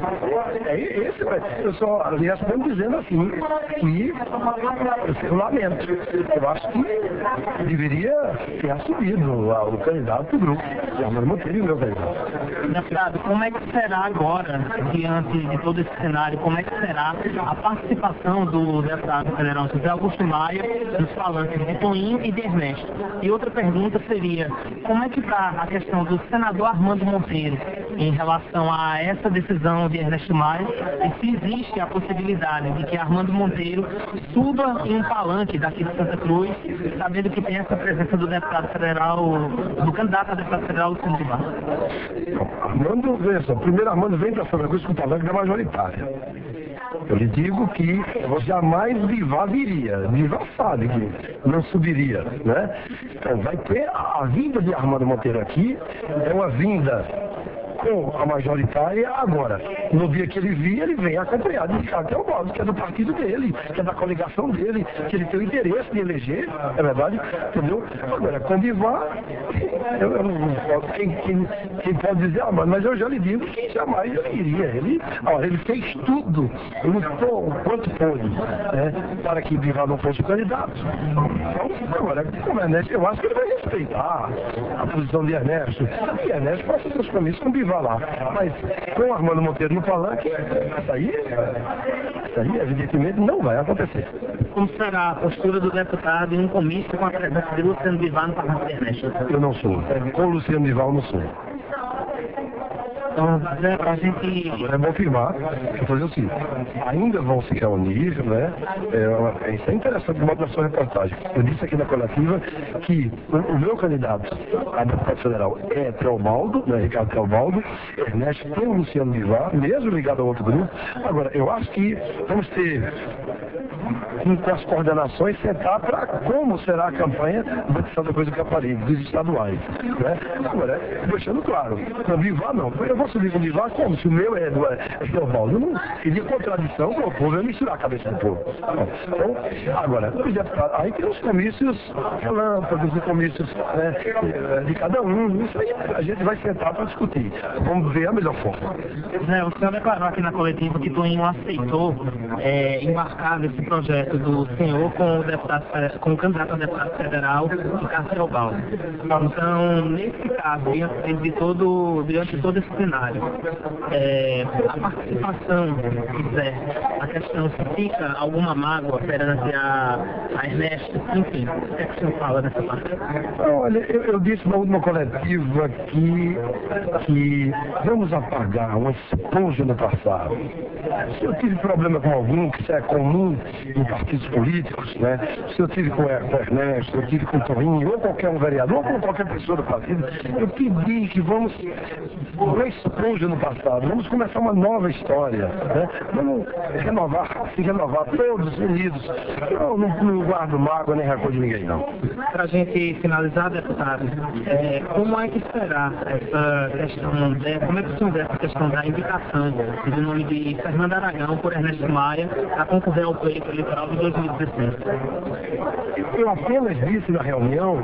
Eu só lhe respondo dizendo assim, que eu lamento. Eu acho que deveria ter assumido o candidato do grupo, de Armando Monteiro e o meu candidato. Deputado, como é que será agora, diante de todo esse cenário, como é que será a participação do deputado federal José Augusto Maia nos falantes de Toinho e de Ernesto? E outra pergunta seria, como é que está a questão do senador Armando Monteiro em relação a essa decisão de Ernesto Maia e se existe a possibilidade de que Armando Monteiro suba em um palanque daqui de Santa Cruz, sabendo que tem essa presença do deputado federal, do candidato a deputado federal Luciano de Barros? Armando, veja só, primeiro Armando vem para Santa Cruz com o palanque da majoritária. Eu lhe digo que jamais Bivar viria. Bivar sabe que não subiria, né? Então vai ter a vinda de Armando Monteiro aqui, é uma vinda com a majoritária agora. No dia que ele vir, ele vem acompanhado de Ricardo Teobaldo, que é do partido dele, que é da coligação dele, que ele tem o interesse de eleger, é verdade? Entendeu? Agora, com Bivar, eu não posso, quem pode dizer, mas eu já lhe digo que jamais ele iria. Ele fez tudo, lutou o quanto pôde, né, para que Bivar não fosse o candidato. Então, agora, como Ernesto, eu acho que ele vai respeitar a posição de Ernesto. E Ernesto faz seus compromissos com Bivar lá. Mas com Armando Monteiro no palanque, isso aí evidentemente não vai acontecer. Como será a postura do deputado em um comício com a presença de Luciano Bivar no palanque de Ernesto? Eu não sou. Com o Luciano Bivar eu não sou. Então, a gente... Agora é bom afirmar que fazer o seguinte, ainda vão se reunir, né? Isso é interessante, modo da sua reportagem. Eu disse aqui na coletiva que o meu candidato a deputado federal é Teobaldo, né, Ricardo Teobaldo, Ernesto tem o Luciano Bivar, mesmo ligado a outro grupo. Agora, eu acho que vamos ter com as coordenações sentar para como será a campanha da Santa Cruz do Caparibe, dos estaduais, né? Agora, deixando claro, com o Bivar não, eu vou subir com o Bivar como? Se o meu é Teobaldo, eu não seria contradição com o povo, eu misturar a cabeça do povo. Então, agora, aí tem os comícios relâmpagos, os comícios, né, de cada um, isso aí a gente vai sentar para discutir, vamos ver a melhor forma. O senhor declarou aqui na coletiva que Toinho aceitou embarcar nesse projeto do senhor com o candidato a deputado federal, Ricardo Teobaldo. Então, nesse caso, diante de todo esse cenário, a participação, a questão se fica alguma mágoa perante a Ernesto, enfim, o que é que o senhor fala dessa parte? Olha, eu disse na última coletiva que vamos apagar uma esponja no passado. Se eu tive problema com algum, que isso é comum em partidos políticos, né? Se eu tive com o Ernesto, eu tive com o Toinho, ou qualquer um vereador, ou com qualquer pessoa do partido, eu pedi que vamos uma esponja no passado, vamos começar uma nova história, né? Vamos se renovar todos unidos. Eu não guardo mágoa nem rancor de ninguém, não. Para a gente finalizar, deputado, como é que será essa questão, como é que o senhor vê essa questão da indicação do nome de Fernando Aragão por Ernesto Maia a concorrer ao pleito eleitoral de 2016? Eu apenas disse na reunião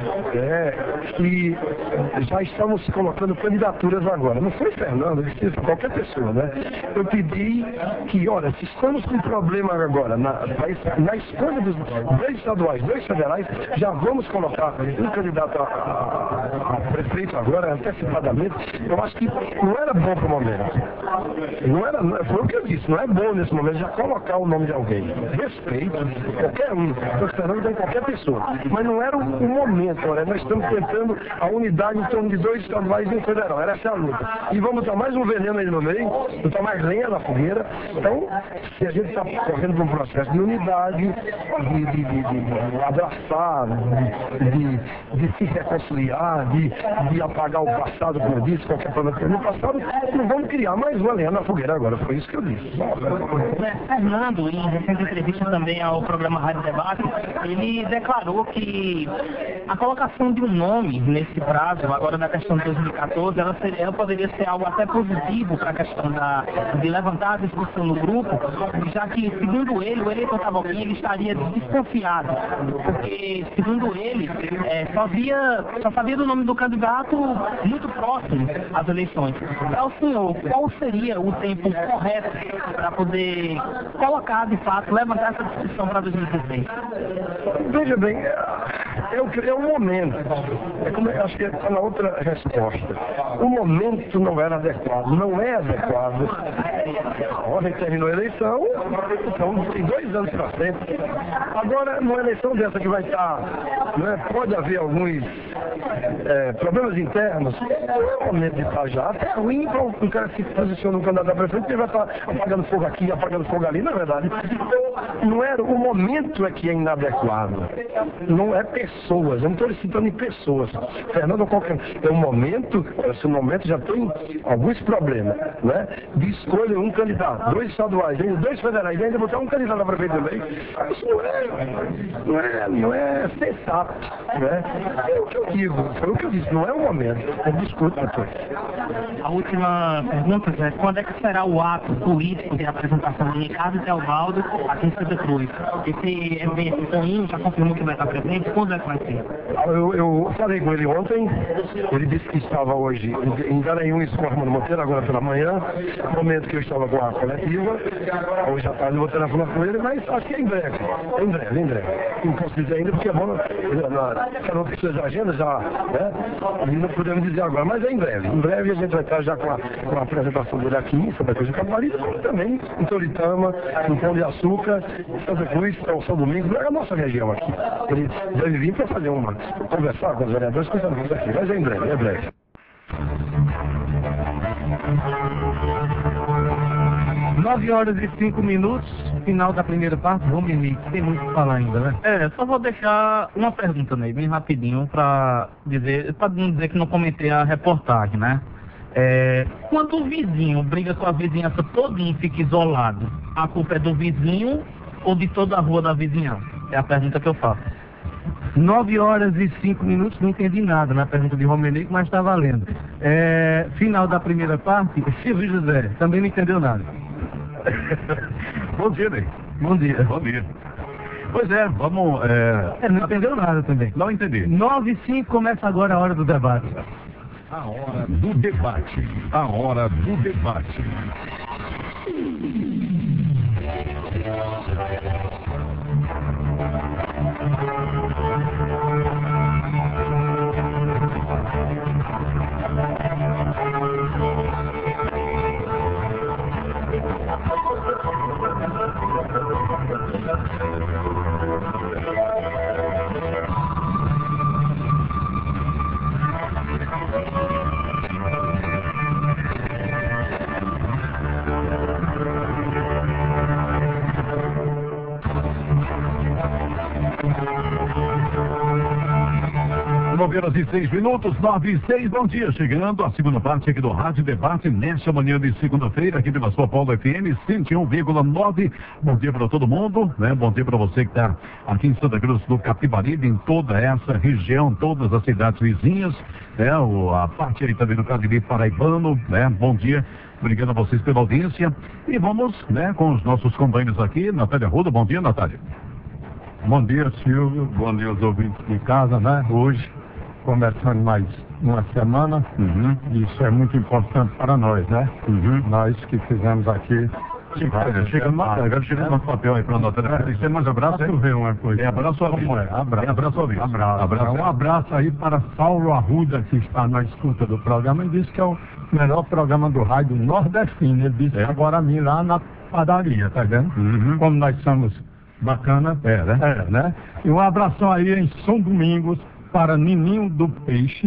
que já estamos colocando candidaturas agora. Não foi Fernando, eu disse qualquer pessoa, né? Eu pedi que, olha, se estamos com problema agora na escolha dos 2 estaduais, 2 federais, já vamos colocar um candidato a prefeito agora, antecipadamente. Eu acho que não era bom para o momento. Foi o que eu disse, não é bom nesse momento já colocar o nome de alguém. Respeito, qualquer um, estou esperando com qualquer pessoa. Mas não era o momento, olha, nós estamos tentando a unidade em torno de 2 estaduais e um federal. Era essa a luta. E vamos botar mais um veneno aí no meio, botar mais lenha na fogueira. Então, se a gente está correndo por um processo de unidade, de abraçar, de se reconciliar, de apagar o passado, como eu disse, qualquer problema que no passado, não vamos criar mais uma lenha na fogueira agora. Foi isso que eu disse. Fernando, em recente entrevista também ao programa Rádio Debate, ele declarou que a colocação de um nome nesse prazo, agora na questão de 2014, ela poderia ser algo até positivo para a questão de levantar a discussão no grupo, já que, segundo ele, o eleitor Taboquinha ele estaria desconfiado, porque, segundo ele, só sabia do nome do candidato muito próximo às eleições. Para o senhor, qual seria o tempo correto para poder colocar, de fato, levantar essa discussão para 2016? Veja bem, é um momento. Acho que está na outra resposta. O momento não era adequado, não é adequado. Ontem terminou a eleição, então tem 2 anos para frente. Agora, numa eleição dessa que vai estar, pode haver alguns problemas internos, não é o momento de estar já. Até ruim para um cara que se posiciona no candidato a prefeito, ele vai estar apagando fogo aqui, apagando fogo ali, na verdade. Então, não era, o momento é que é inadequado. Não é pessoas, eu não estou citando em pessoas. Fernando, é um momento, esse momento já tem alguns problemas, né? De escolha um candidato, 2 estaduais, 2 federais, e ainda botar um candidato a prefeito também. Isso não é sensato, né? É o que eu digo, foi o que eu disse, não é o momento. Eu discuto depois. A última pergunta é: quando é que será o ato político de apresentação de Ricardo Teobaldo aqui em Santa Cruz? Esse evento Toninho já confirmou que vai estar presente? Quando é que vai ser? Eu falei com ele ontem, ele disse que estava hoje em Garanhuns com o Armando Monteiro, agora pela manhã, no momento que eu estava com a coletiva, hoje à tarde eu vou telefonar com ele, mas acho que é em breve. Não posso dizer ainda porque é bom, cada um tem suas agendas já, né? E não podemos dizer agora, mas é em breve. Em breve a gente vai estar já com a apresentação dele aqui em Santa Cruz do Capibaribe, como também em Toritama, em Pão de Açúcar, em Santa Cruz, São Domingos, é a nossa região aqui. Ele deve vir para fazer conversar com os vereadores, coisas aqui, mas é em breve, é breve. 9h05, final da primeira parte. Vamos, Henrique, tem muito para falar ainda, né? Só vou deixar uma pergunta, Ney, bem rapidinho, para não dizer que não comentei a reportagem, né? Quando o vizinho briga com a vizinhança todinha e fica isolado, a culpa é do vizinho ou de toda a rua da vizinhança? É a pergunta que eu faço. 9h05, não entendi nada na pergunta de Romenico, mas está valendo. Final da primeira parte, Silvio José, também não entendeu nada. Bom dia, Ney. Bom dia. Bom dia. Pois é, vamos... não entendeu nada também. Não entendi. 9h05, começa agora a hora do debate. A hora do debate. A hora do debate. Horas e 6 minutos, 9h06, bom dia, chegando a segunda parte aqui do Rádio Debate, nesta manhã de segunda-feira, aqui pela sua Paulo FM 101,9, bom dia para todo mundo, né? Bom dia para você que está aqui em Santa Cruz do Capibaribe, em toda essa região, todas as cidades vizinhas, né? A parte aí também do Cariri Paraibano, né? Bom dia. Obrigado a vocês pela audiência, e vamos, né, com os nossos companheiros aqui. Natália Ruda, bom dia, Natália. Bom dia, Silvio, bom dia aos ouvintes de casa, né? Hoje começando mais uma semana, isso é muito importante para nós, né? Nós que fizemos aqui. Chega no papel aí para anotar. Tem mais abraço aí? Ver uma coisa. Abraço ao vivo. Abraço ao vivo. Um abraço aí para Saulo Arruda, que está na escuta do programa, e disse que é o melhor programa do rádio nordestino. Ele disse agora a mim lá na padaria, tá vendo? Como nós somos bacana, né? E um abração aí em São Domingos para Nininho do Peixe,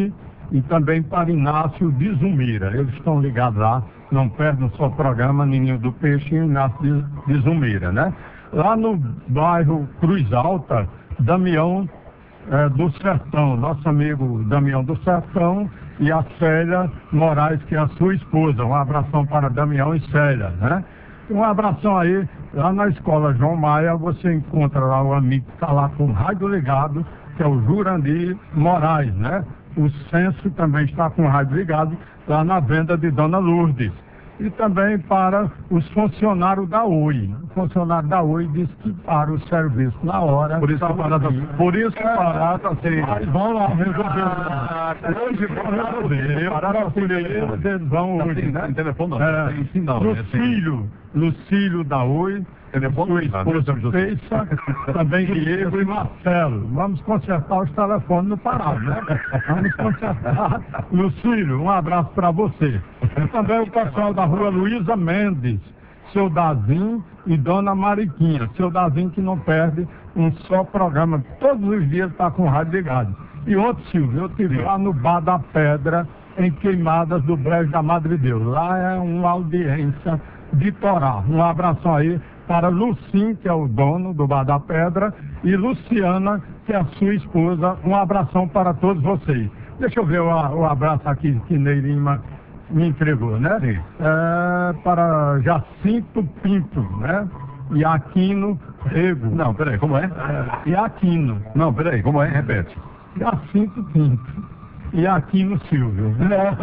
e também para Inácio de Zumira. Eles estão ligados lá, não perdem o seu programa Ninho do Peixe e Inácio de Zumira, né? Lá no bairro Cruz Alta, Damião do Sertão, nosso amigo Damião do Sertão e a Célia Moraes, que é a sua esposa. Um abração para Damião e Célia, né? Um abração aí, lá na escola João Maia, você encontra lá o amigo que está lá com o rádio ligado, que é o Jurandir Moraes, né? O Censo também está com o rádio ligado lá na venda de Dona Lourdes. E também para os funcionários da Oi. O funcionário da Oi disse que para o serviço na hora. Por isso que parada, assim. Mas vão lá resolver. Hoje vão resolver. Parada por eles vão hoje, né? Telefone não. Lucílio da Oi. Sua esposa Feixa, também Diego e Marcelo. Vamos consertar os telefones no Pará, né? Vamos consertar. Lucílio, um abraço para você. E também o pessoal da rua Luísa Mendes, seu Dazinho e Dona Mariquinha. Seu Dazinho que não perde um só programa. Todos os dias está com o rádio ligado. E outro, Silvio, eu estive lá no Bar da Pedra, em Queimadas do Brejo da Madre Deus. Lá é uma audiência de Torá. Um abração aí para Lucim, que é o dono do Bar da Pedra, e Luciana, que é a sua esposa. Um abração para todos vocês. Deixa eu ver o abraço aqui que Ney Lima me entregou, né? Sim. Para Jacinto Pinto, né? E Aquino Rego. Não, peraí, como é? E Aquino. Não, peraí, como é? Repete. Jacinto Pinto. E Aquino Silvio.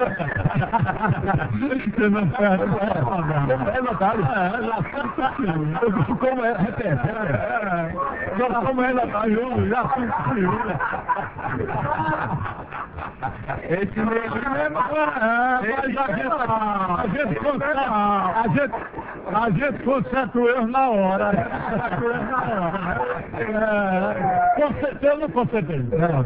Você não perde o programa. É, Natália? Como é? Repete. Como é, Natália? Jacinto Silvio. Esse mesmo. A gente conserta o erro na hora. Consertei ou não consertei? Não,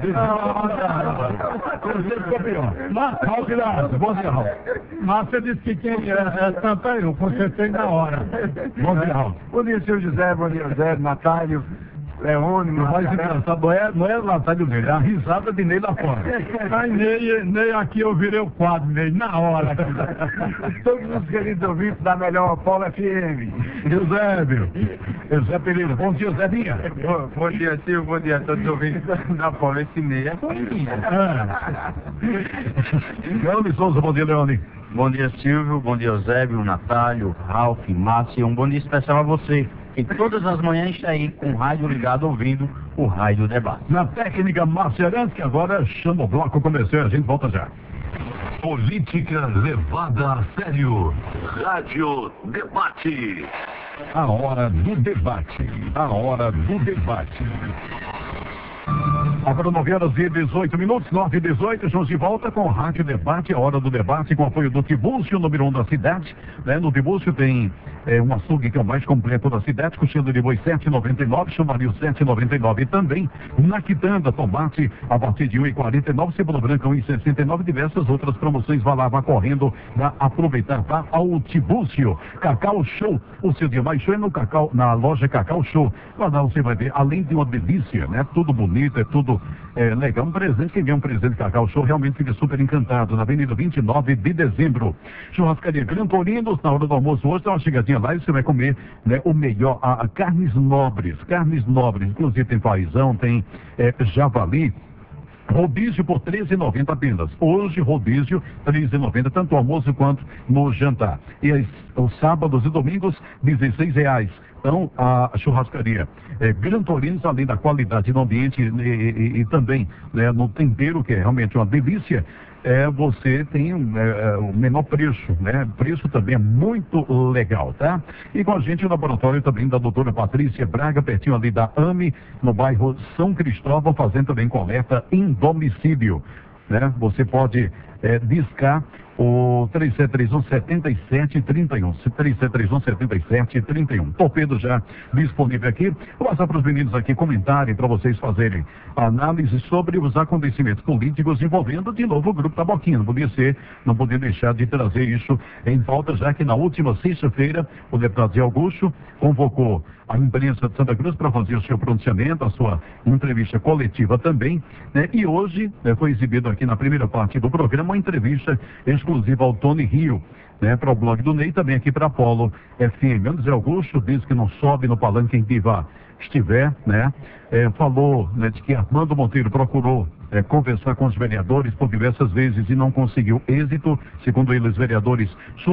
Mas você disse que quem é Santa eu consertei na hora. Bom dia, Raul. Bom dia, seu José, bom dia, José, Natálio, Leone, O mais engraçado não é o Natália dele, é a risada de Ney lá fora. Aí, Ney, aqui eu virei o quadro, Ney, na hora. todos os queridos ouvintes da melhor Polo FM. José Pereira, bom dia, Zé Binha. Bom dia, Silvio, bom dia a todos os ouvintes da Polo FM. Leone Souza, bom dia, Leone. Bom dia, Silvio. Bom dia, Eusébio, Natálio, Ralf, Márcio. Um bom dia especial a você, que todas as manhãs está aí com o rádio ligado, ouvindo o Rádio Debate. Na técnica, Márcio Arantes, que agora chama o bloco comercial e a gente volta já. Política levada a sério. Rádio Debate. A hora do debate. A hora do debate. Agora 9h18, 9h18, estamos de volta com o Rádio Debate, a hora do debate, com apoio do Tibúrcio, número 1 da cidade. Né? No Tibúrcio tem um açougue que é o mais completo da cidade, coxinha de boi 7,99, chumario 7,99. E também na quitanda, tomate a partir de 1,49, cebola branca 1,69, diversas outras promoções. Vá lá, vá correndo, vá aproveitar, vá ao Tibúrcio. Cacau Show, o seu dia mais show é no Cacau, na loja Cacau Show. Lá você vai ver, além de uma delícia, né? Tudo bonito, é tudo legal. Um presente, quem ganha um presente de Cacau Show realmente fica super encantado. Na Avenida 29 de Dezembro. Churrascaria Grantorinos, na hora do almoço hoje, dá uma chegadinha lá e você vai comer, né, o melhor, carnes nobres, inclusive tem paizão, tem javali. Rodízio por R$ 13,90 apenas. Hoje, rodízio R$ 13,90, tanto no almoço quanto no jantar. E os sábados e domingos, R$ 16,00. Então, a churrascaria Grantorinos, além da qualidade no ambiente e também, né, no tempero, que é realmente uma delícia, você tem o menor preço, né? O preço também é muito legal, tá? E com a gente o laboratório também da doutora Patrícia Braga, pertinho ali da AME, no bairro São Cristóvão, fazendo também coleta em domicílio, né? Você pode discar o 3731-7731. 3731-7731. Torpedo já disponível aqui. Vou passar para os meninos aqui comentarem, para vocês fazerem análise sobre os acontecimentos políticos envolvendo de novo o Grupo Taboquinha. Não podia deixar de trazer isso em volta, já que na última sexta-feira o deputado Zé Augusto convocou a imprensa de Santa Cruz para fazer o seu pronunciamento, a sua entrevista coletiva também, né? E hoje foi exibido aqui na primeira parte do programa uma entrevista exclusiva ao Tony Rio, né, para o blog do Ney, também aqui para Apolo FM. O Zé Augusto diz que não sobe no palanque em que estiver, né? Falou, né, de que Armando Monteiro procurou conversar com os vereadores por diversas vezes e não conseguiu êxito. Segundo ele, os vereadores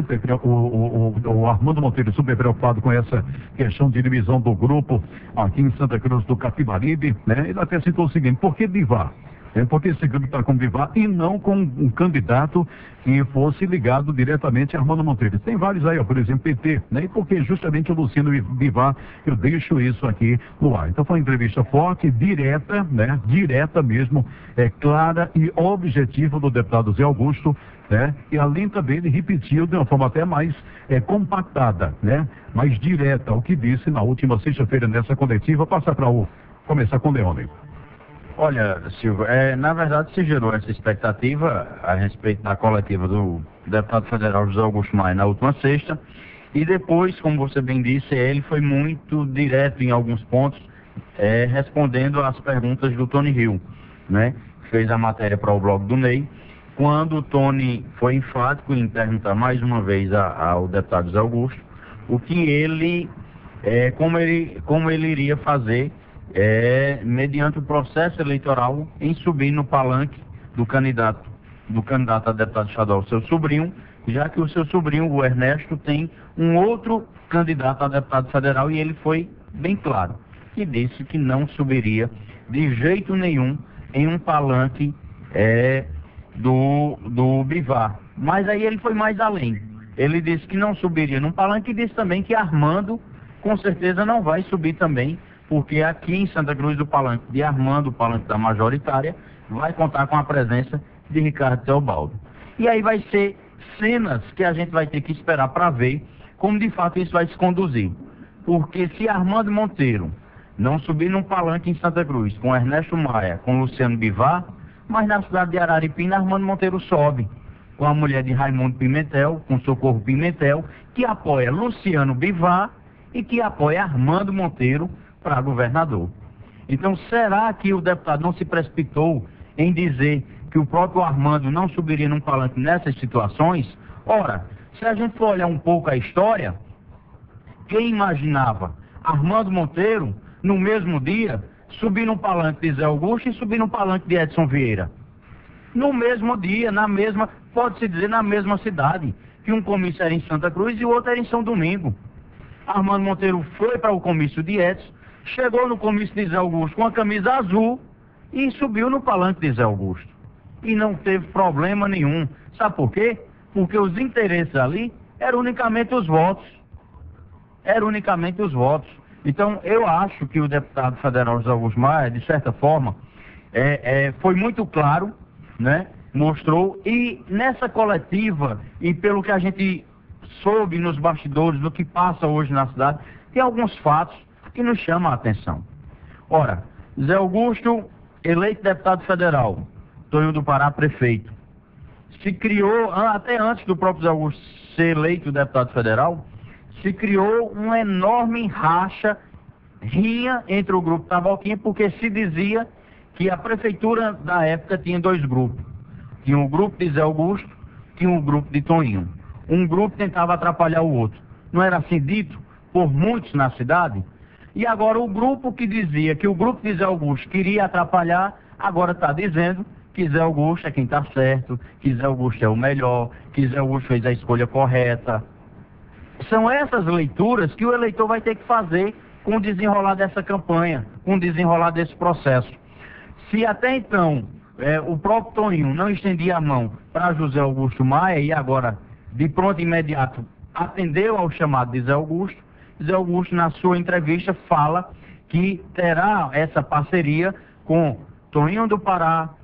o Armando Monteiro super preocupado com essa questão de divisão do grupo aqui em Santa Cruz do Capibaribe, né? Ele até citou o seguinte: por que Bivar? Porque esse grupo está com Bivar e não com um candidato que fosse ligado diretamente a Armando Monteiro. Tem vários aí, por exemplo, PT, né? E porque justamente o Luciano Bivar, eu deixo isso aqui no ar. Então foi uma entrevista forte, direta, né? Direta mesmo, clara e objetiva do deputado Zé Augusto, né? E além também ele repetiu de uma forma até mais compactada, né? Mais direta, o que disse na última sexta-feira nessa coletiva. Passar para começar com o Leone. Olha, Silvio, na verdade se gerou essa expectativa a respeito da coletiva do deputado federal José Augusto Maia na última sexta, e depois, como você bem disse, ele foi muito direto em alguns pontos, respondendo às perguntas do Tony Rio, né? Fez a matéria para o blog do Ney, quando o Tony foi enfático em perguntar mais uma vez ao deputado José Augusto o que ele, como ele iria fazer mediante o processo eleitoral em subir no palanque do candidato a deputado estadual, seu sobrinho, já que o seu sobrinho, o Ernesto, tem um outro candidato a deputado federal, e ele foi bem claro e disse que não subiria de jeito nenhum em um palanque do Bivar. Mas aí ele foi mais além. Ele disse que não subiria num palanque e disse também que Armando com certeza não vai subir também, porque aqui em Santa Cruz do palanque de Armando, o palanque da majoritária, vai contar com a presença de Ricardo Teobaldo. E aí vai ser cenas que a gente vai ter que esperar para ver como de fato isso vai se conduzir. Porque se Armando Monteiro não subir num palanque em Santa Cruz com Ernesto Maia, com Luciano Bivar, mas na cidade de Araripina Armando Monteiro sobe com a mulher de Raimundo Pimentel, com Socorro Pimentel, que apoia Luciano Bivar e que apoia Armando Monteiro para governador. Então, será que o deputado não se precipitou em dizer que o próprio Armando não subiria num palanque nessas situações? Ora, se a gente for olhar um pouco a história, quem imaginava Armando Monteiro, no mesmo dia, subir num palanque de Zé Augusto e subir num palanque de Edson Vieira? No mesmo dia, pode-se dizer, na mesma cidade, que um comício era em Santa Cruz e o outro era em São Domingo. Armando Monteiro foi para o comício de Edson, chegou no comício de Zé Augusto com a camisa azul e subiu no palanque de Zé Augusto. E não teve problema nenhum. Sabe por quê? Porque os interesses ali eram unicamente os votos. Então, eu acho que o deputado federal José Augusto Maia, de certa forma, foi muito claro, né? Mostrou, e nessa coletiva, e pelo que a gente soube nos bastidores do que passa hoje na cidade, tem alguns fatos que nos chamam a atenção. Ora, Zé Augusto, eleito deputado federal, Tonho do Pará, prefeito, se criou, até antes do próprio Zé Augusto ser eleito deputado federal, se criou uma enorme rinha entre o grupo Taboquinha, porque se dizia que a prefeitura da época tinha dois grupos. Tinha o grupo de Zé Augusto, tinha o grupo de Toninho. Um grupo tentava atrapalhar o outro. Não era assim dito por muitos na cidade? E agora o grupo que dizia que o grupo de Zé Augusto queria atrapalhar, agora está dizendo que Zé Augusto é quem está certo, que Zé Augusto é o melhor, que Zé Augusto fez a escolha correta. São essas leituras que o eleitor vai ter que fazer com o desenrolar dessa campanha, com o desenrolar desse processo. Se até então o próprio Toninho não estendia a mão para José Augusto Maia e agora, de pronto e imediato, atendeu ao chamado de Zé Augusto, Zé Augusto, na sua entrevista, fala que terá essa parceria com Toninho do Pará,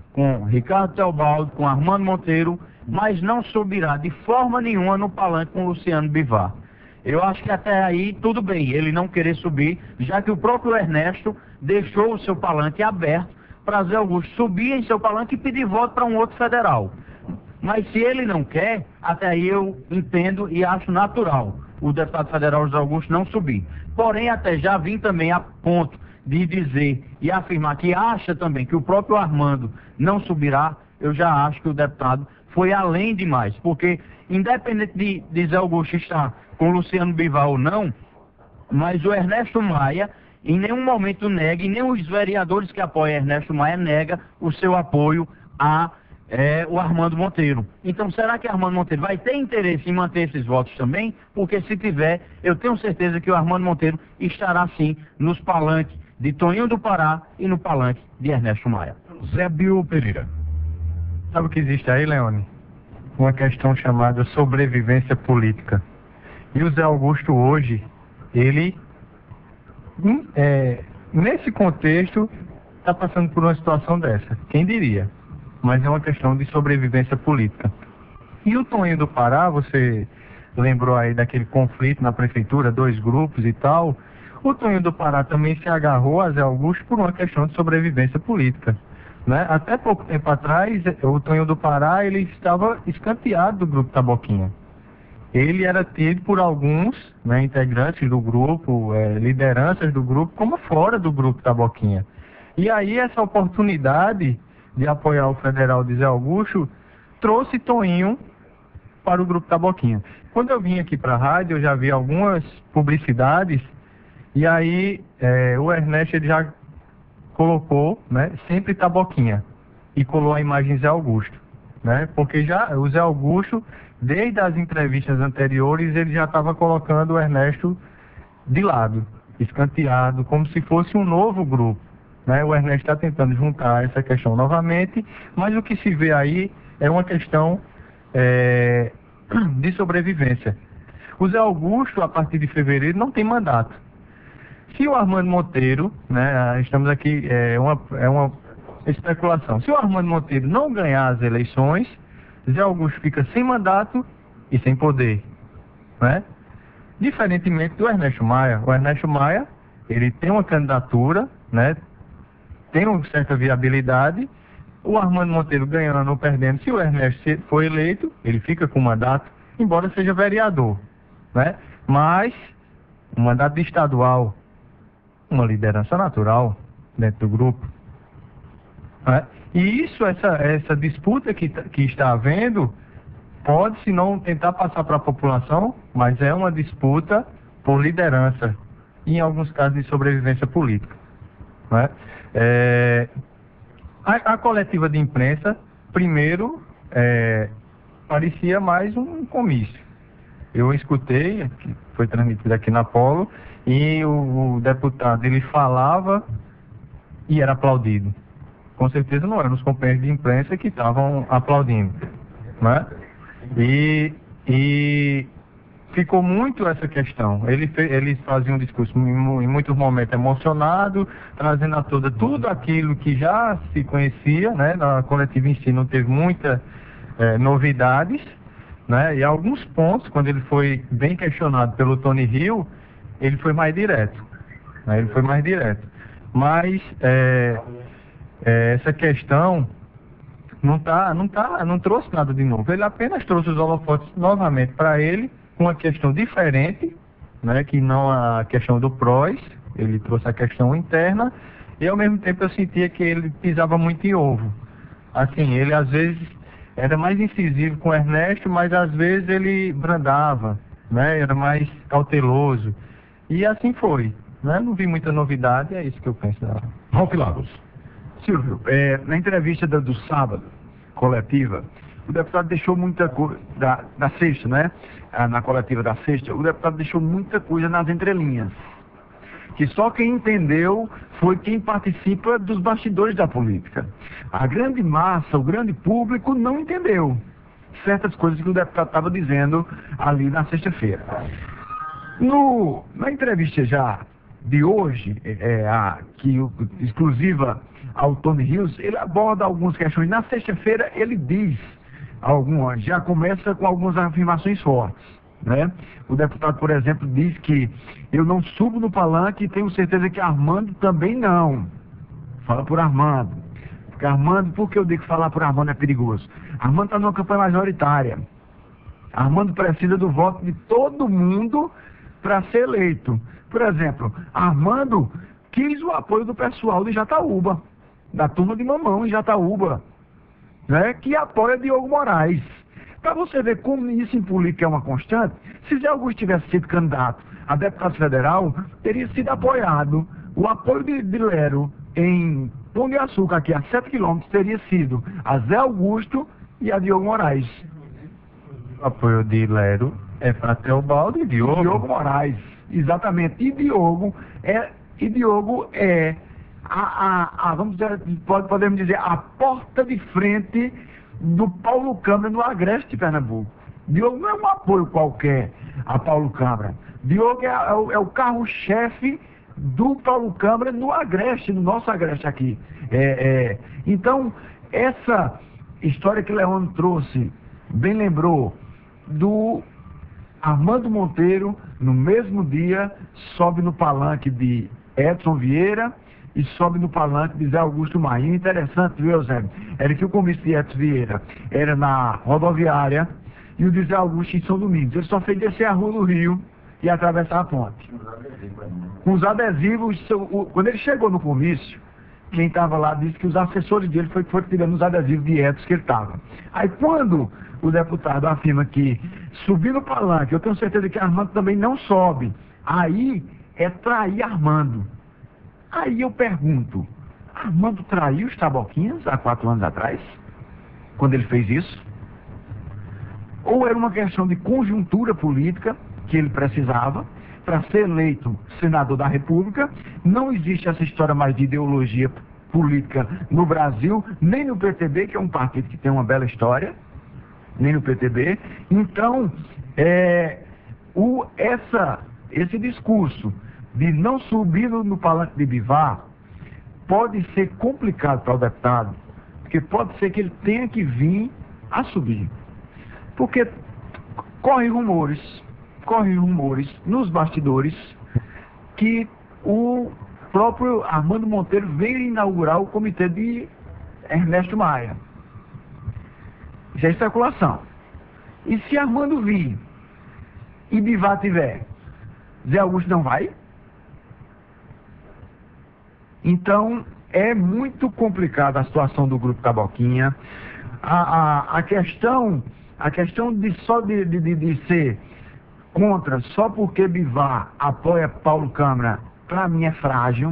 com Ricardo Teobaldo, com Armando Monteiro, mas não subirá de forma nenhuma no palanque com Luciano Bivar. Eu acho que até aí tudo bem, ele não querer subir, já que o próprio Ernesto deixou o seu palanque aberto para Zé Augusto subir em seu palanque e pedir voto para um outro federal. Mas se ele não quer, até aí eu entendo e acho natural o deputado federal José Augusto não subir. Porém, até já vim também a ponto de dizer e afirmar que acha também que o próprio Armando não subirá, eu já acho que o deputado foi além demais, porque independente de Zé Augusto estar com Luciano Bivar ou não, mas o Ernesto Maia em nenhum momento nega, e nem os vereadores que apoiam Ernesto Maia nega o seu apoio a o Armando Monteiro. Então, será que Armando Monteiro vai ter interesse em manter esses votos também? Porque se tiver, eu tenho certeza que o Armando Monteiro estará sim nos palanques de Toninho do Pará e no palanque de Ernesto Maia. Zébio Pereira. Sabe o que existe aí, Leone? Uma questão chamada sobrevivência política. E o Zé Augusto hoje, ele, nesse contexto, está passando por uma situação dessa. Quem diria? Mas é uma questão de sobrevivência política. E o Toninho do Pará, você lembrou aí daquele conflito na prefeitura, 2 grupos e tal. O Toninho do Pará também se agarrou a Zé Augusto por uma questão de sobrevivência política, né? Até pouco tempo atrás, o Toninho do Pará, ele estava escanteado do grupo Taboquinha. Ele era tido por alguns, né, integrantes do grupo, lideranças do grupo, como fora do grupo Taboquinha. E aí essa oportunidade de apoiar o federal de Zé Augusto trouxe Toninho para o grupo Taboquinha. Quando eu vim aqui para a rádio, eu já vi algumas publicidades, e aí o Ernesto ele já colocou, né, sempre Taboquinha, e colou a imagem de Zé Augusto, né, porque já o Zé Augusto, desde as entrevistas anteriores, ele já estava colocando o Ernesto de lado, escanteado, como se fosse um novo grupo, né? O Ernesto está tentando juntar essa questão novamente, mas o que se vê aí é uma questão de sobrevivência. O Zé Augusto, a partir de fevereiro, não tem mandato. Se o Armando Monteiro, né, estamos aqui, é uma especulação, se o Armando Monteiro não ganhar as eleições, Zé Augusto fica sem mandato e sem poder, né? Diferentemente do Ernesto Maia. O Ernesto Maia, ele tem uma candidatura, né, tem uma certa viabilidade. O Armando Monteiro ganhando ou perdendo, se o Ernesto for eleito, ele fica com mandato, embora seja vereador, né? Mas um mandato de estadual, uma liderança natural dentro do grupo, né? E isso, essa disputa que está havendo, pode, se não tentar passar para a população, mas é uma disputa por liderança, e em alguns casos de sobrevivência política, né? A coletiva de imprensa, primeiro, parecia mais um comício. Eu escutei, que foi transmitido aqui na Polo, e o deputado, ele falava e era aplaudido. Com certeza não eram os companheiros de imprensa que estavam aplaudindo, né? E ficou muito essa questão. Ele fazia um discurso em muitos momentos emocionado, trazendo à tona tudo aquilo que já se conhecia, né? Na coletiva em si não teve muitas novidades, né? E alguns pontos, quando ele foi bem questionado pelo Tony Hill, ele foi mais direto, né? Ele foi mais direto. Mas essa questão não trouxe nada de novo. Ele apenas trouxe os holofotes novamente para ele, uma questão diferente, né, que não a questão do PROS, ele trouxe a questão interna, e ao mesmo tempo eu sentia que ele pisava muito em ovo. Assim, ele às vezes era mais incisivo com o Ernesto, mas às vezes ele brandava, né, era mais cauteloso. E assim foi, né? Não vi muita novidade, é isso que eu penso. Ralf Lagos. Silvio, na entrevista do sábado, coletiva, o deputado deixou muita coisa, da sexta, né? Na coletiva da sexta, o deputado deixou muita coisa nas entrelinhas. Que só quem entendeu foi quem participa dos bastidores da política. A grande massa, o grande público não entendeu certas coisas que o deputado estava dizendo ali na sexta-feira. Na entrevista já de hoje, exclusiva ao Tony Rios, ele aborda algumas questões. Na sexta-feira ele diz, já começa com algumas afirmações fortes, né? O deputado, por exemplo, diz que eu não subo no palanque e tenho certeza que Armando também não. Fala por Armando. Porque Armando, por que eu digo que falar por Armando é perigoso? Armando está numa campanha majoritária. Armando precisa do voto de todo mundo para ser eleito. Por exemplo, Armando quis o apoio do pessoal de Jataúba, da turma de Mamão em Jataúba, né, que apoia Diogo Moraes. Para você ver como isso em política é uma constante, se Zé Augusto tivesse sido candidato a deputado federal, teria sido apoiado. O apoio de Lero em Pão de Açúcar, aqui a 7 quilômetros, teria sido a Zé Augusto e a Diogo Moraes. O apoio de Lero é para Teobaldo e Diogo Moraes, exatamente. E Diogo é vamos dizer, podemos dizer, a porta de frente do Paulo Câmara no Agreste de Pernambuco. Diogo não é um apoio qualquer a Paulo Câmara. Diogo é o carro-chefe do Paulo Câmara no Agreste, no nosso Agreste aqui. Então, essa história que Leandro trouxe, bem lembrou, do Armando Monteiro, no mesmo dia, sobe no palanque de Edson Vieira e sobe no palanque de Zé Augusto Marinho. Interessante, viu, Eusébio? Era que o comício de Edson Vieira era na rodoviária e o de Zé Augusto em São Domingos. Ele só fez descer a rua do Rio e atravessar a ponte. Com os adesivos, quando ele chegou no comício, quem estava lá disse que os assessores dele foram tirando os adesivos de Edson que ele estava. Aí quando o deputado afirma que subir no palanque, eu tenho certeza que Armando também não sobe, aí é trair Armando. Aí eu pergunto, Armando traiu os Taboquinhas há 4 anos atrás, quando ele fez isso? Ou era uma questão de conjuntura política que ele precisava para ser eleito senador da República? Não existe essa história mais de ideologia política no Brasil, nem no PTB, que é um partido que tem uma bela história, nem no PTB. Então, esse discurso de não subir no palanque de Bivar pode ser complicado para o deputado, porque pode ser que ele tenha que vir a subir. Porque correm rumores nos bastidores que o próprio Armando Monteiro veio inaugurar o comitê de Ernesto Maia. Isso é especulação. E se Armando vir e Bivar tiver, Zé Augusto não vai? Então, é muito complicada a situação do Grupo Taboquinha. A questão de ser contra só porque Bivar apoia Paulo Câmara, para mim é frágil.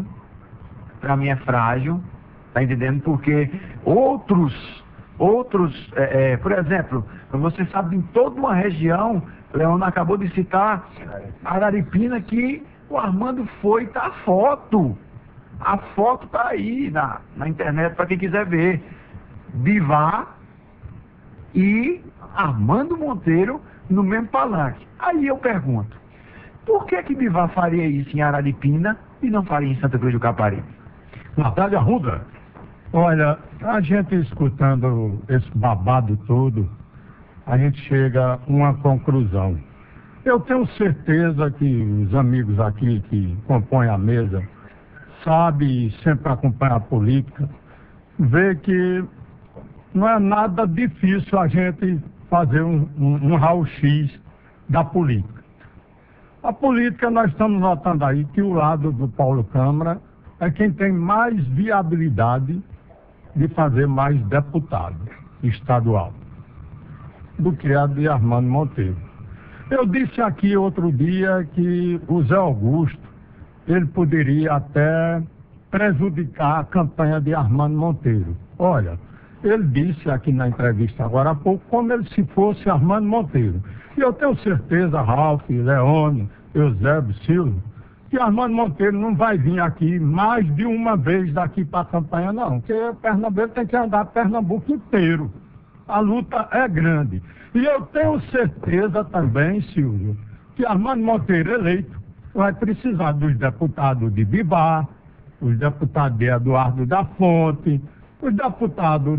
Tá entendendo? Porque outros, por exemplo, você sabe, em toda uma região, Leandro acabou de citar Araripina, que o Armando foi, tá a foto tá aí na internet para quem quiser ver. Bivar e Armando Monteiro no mesmo palanque. Aí eu pergunto, por que Bivar faria isso em Araripina e não faria em Santa Cruz do Caparibe? Natália Arruda. Olha, a gente escutando esse babado todo, a gente chega a uma conclusão. Eu tenho certeza que os amigos aqui que compõem a mesa sabem e sempre acompanham a política, vê que não é nada difícil a gente fazer um raio-x da política. A política, nós estamos notando aí que o lado do Paulo Câmara é quem tem mais viabilidade de fazer mais deputado estadual do que a de Armando Monteiro. Eu disse aqui outro dia que o Zé Augusto, ele poderia até prejudicar a campanha de Armando Monteiro. Olha, ele disse aqui na entrevista agora há pouco como ele se fosse Armando Monteiro. E eu tenho certeza, Ralf, Leônio, Eusébio, Silvio, que Armando Monteiro não vai vir aqui mais de uma vez daqui para a campanha, não. Porque Pernambuco tem que andar Pernambuco inteiro. A luta é grande. E eu tenho certeza também, Silvio, que Armando Monteiro eleito, vai precisar dos deputados de Bibar, os deputados de Eduardo da Fonte, os deputados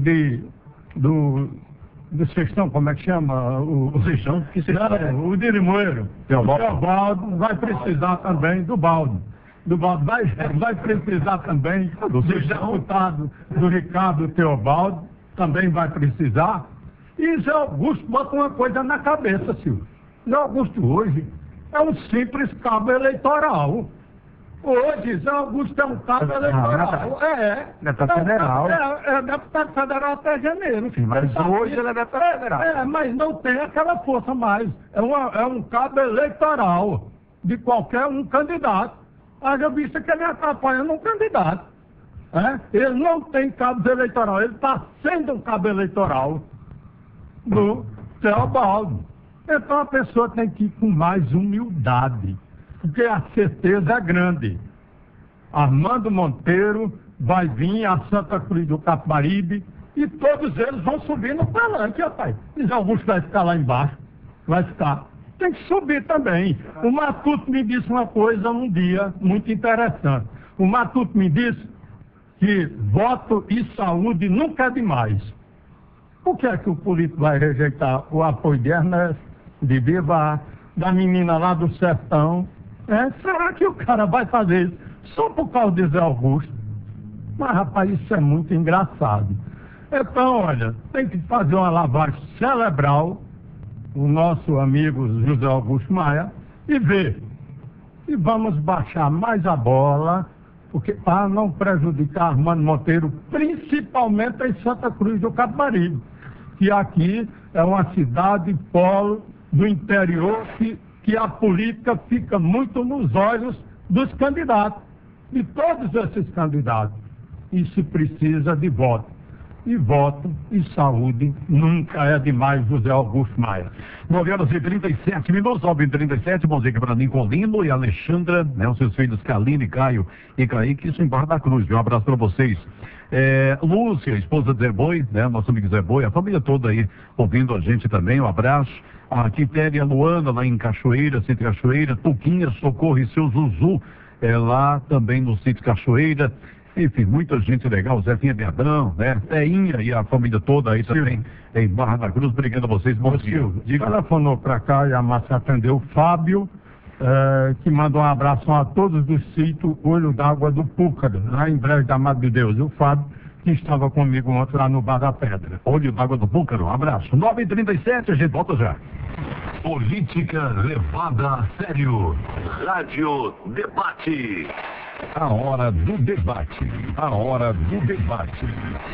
do Sextão, como é que chama? O Sextão? O de Limoeiro. O Teobaldo vai precisar também do Baldo. Vai precisar também dos deputados do Ricardo Teobaldo, também vai precisar. E Zé Augusto bota uma coisa na cabeça, Silvio. Zé Augusto hoje é um simples cabo eleitoral. Hoje, Zé Augusto é um cabo eleitoral. Deputado federal. É deputado federal até janeiro. Sim, mas hoje ele é deputado federal. Mas não tem aquela força mais. É um cabo eleitoral de qualquer um candidato. Haja vista que ele atrapalha um candidato. Ele não tem cabo eleitoral. Ele está sendo um cabo eleitoral do Teobaldo. Então a pessoa tem que ir com mais humildade, porque a certeza é grande. Armando Monteiro vai vir a Santa Cruz do Capibaribe e todos eles vão subir no palanque, rapaz. E Augusto vai ficar lá embaixo, vai ficar. Tem que subir também. O Matuto me disse uma coisa um dia muito interessante. O Matuto me disse que voto e saúde nunca é demais. Por que é que o político vai rejeitar o apoio de Ernesto, de Bibar, da menina lá do sertão? Será que o cara vai fazer isso só por causa de Zé Augusto? Mas, rapaz, isso é muito engraçado. Então, olha, tem que fazer uma lavagem cerebral, o nosso amigo José Augusto Maia, e ver. E vamos baixar mais a bola, porque para não prejudicar Armando Monteiro, principalmente em Santa Cruz do Capibaribe, que aqui é uma cidade polo do interior que a política fica muito nos olhos dos candidatos, de todos esses candidatos. E se precisa de voto. E voto e saúde nunca é demais, José Augusto Maia. 9h37, 9h37, bom dia aqui para Nicolino e Alexandra, né, os seus filhos Kaline, Caio e Kaique, isso em Barra da Cruz, um abraço para vocês. Lúcia, esposa de Zé Boi, né, nosso amigo Zé Boi, a família toda aí ouvindo a gente também, um abraço. A Quitéria Luana, lá em Cachoeira, Sítio Cachoeira, Tuquinha, Socorro e seu Zuzu, lá também no Sítio Cachoeira. Enfim, muita gente legal, Zefinha Beadão, né? Teinha e a família toda aí também em Barra da Cruz. Obrigado a vocês, bom dia. Telefonou para cá e a Márcia atendeu o Fábio, que manda um abraço a todos do sítio Olho d'Água do Púcaro, lá em Brejo da Madre de Deus. E o Fábio, que estava comigo ontem lá no Bar da Pedra. Olho d'Água do Púcaro, um abraço. 9h37, a gente volta já. Política levada a sério. Rádio Debate. A hora do debate. A hora do debate.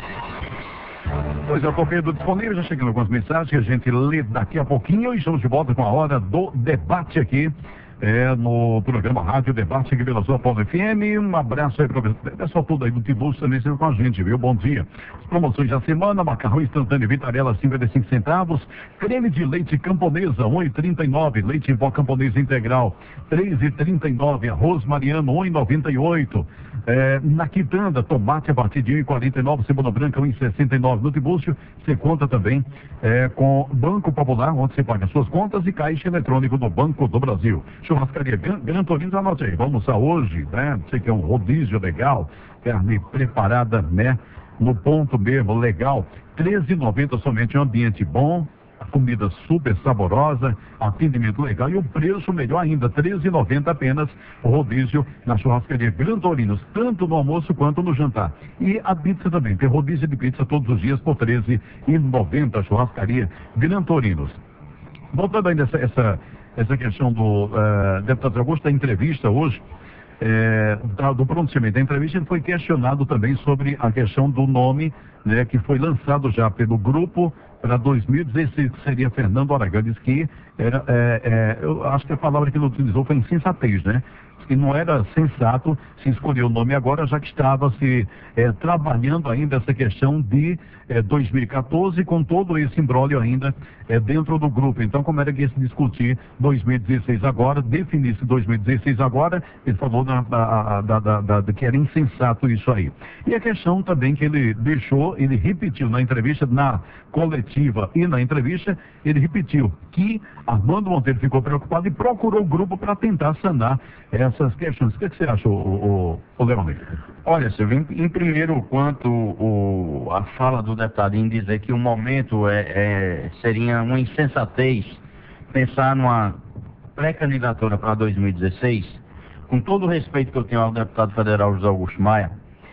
Pois é, o Correio disponível, já chegando algumas mensagens que a gente lê daqui a pouquinho e estamos de volta com a hora do debate aqui. No programa Rádio Debate aqui pela sua Paulo FM. Um abraço aí para o pessoal todo aí do Tiburcio também esteve com a gente, viu? Bom dia. As promoções da semana: macarrão instantâneo Vitarella 55 centavos, creme de leite camponesa 1,39, leite em pó camponesa integral 3,39, arroz mariano 1,98. Na quitanda, tomate a partir de 1,49, cebola branca 1,69. No Tiburcio você conta também com Banco Popular, onde você paga suas contas, e caixa eletrônico do Banco do Brasil. Churrascaria Gran Torino, anote aí, vamos almoçar hoje, né? Sei que é um rodízio legal, carne preparada, né? No ponto mesmo, legal, R$13,90 somente, um ambiente bom, a comida super saborosa, atendimento legal e o preço melhor ainda, R$13,90 apenas, rodízio na churrascaria Gran Torino, tanto no almoço quanto no jantar. E a pizza também, tem rodízio de pizza todos os dias por R$13,90, churrascaria Gran Torino. Voltando ainda essa questão do deputado Augusto, da entrevista hoje, do pronunciamento da entrevista, ele foi questionado também sobre a questão do nome, né, que foi lançado já pelo grupo para 2016, que seria Fernando Aragão. Diz que eu acho que a palavra que ele utilizou foi insensatez, né? que não era sensato se escolher o nome agora, já que estava se trabalhando ainda essa questão de 2014, com todo esse imbróglio ainda dentro do grupo. Então, como era que ia se discutir 2016 agora, definir-se 2016 agora, ele falou que era insensato isso aí. E a questão também que ele deixou, ele repetiu na entrevista, na coletiva e na entrevista, ele repetiu que Armando Monteiro ficou preocupado e procurou o grupo para tentar sanar essas questões. O que você acha, o Leonel? Olha, Silvio, em primeiro, quanto a fala do deputado em dizer que o momento seria uma insensatez pensar numa pré-candidatura para 2016, com todo o respeito que eu tenho ao deputado federal José Augusto Maia,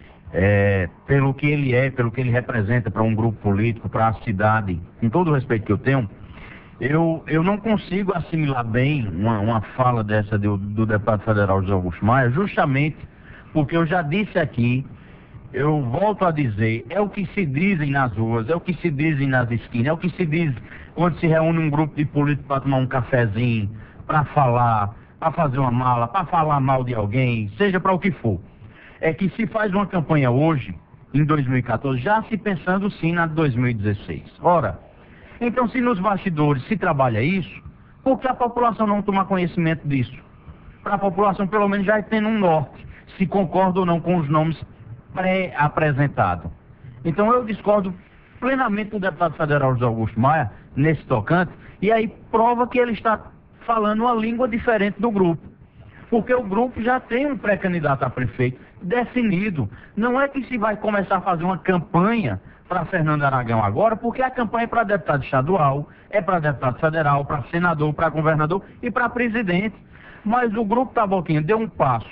pelo que ele pelo que ele representa para um grupo político, para a cidade, com todo o respeito que eu tenho, eu não consigo assimilar bem uma fala dessa do deputado federal José Augusto Maia, justamente porque eu já disse aqui, eu volto a dizer, é o que se dizem nas ruas, é o que se dizem nas esquinas, é o que se diz quando se reúne um grupo de políticos para tomar um cafezinho, para falar, para fazer uma mala, para falar mal de alguém, seja para o que for. É que se faz uma campanha hoje, em 2014, já se pensando sim na de 2016. Ora, então se nos bastidores se trabalha isso, por que a população não toma conhecimento disso? Para a população pelo menos já tendo um norte, se concorda ou não com os nomes pré-apresentados. Então eu discordo plenamente do deputado federal José Augusto Maia, nesse tocante, e aí prova que ele está falando uma língua diferente do grupo. Porque o grupo já tem um pré-candidato a prefeito definido. Não é que se vai começar a fazer uma campanha para Fernando Aragão agora, porque a campanha é para deputado estadual, é para deputado federal, para senador, para governador e para presidente. Mas o grupo Taboquinha deu um passo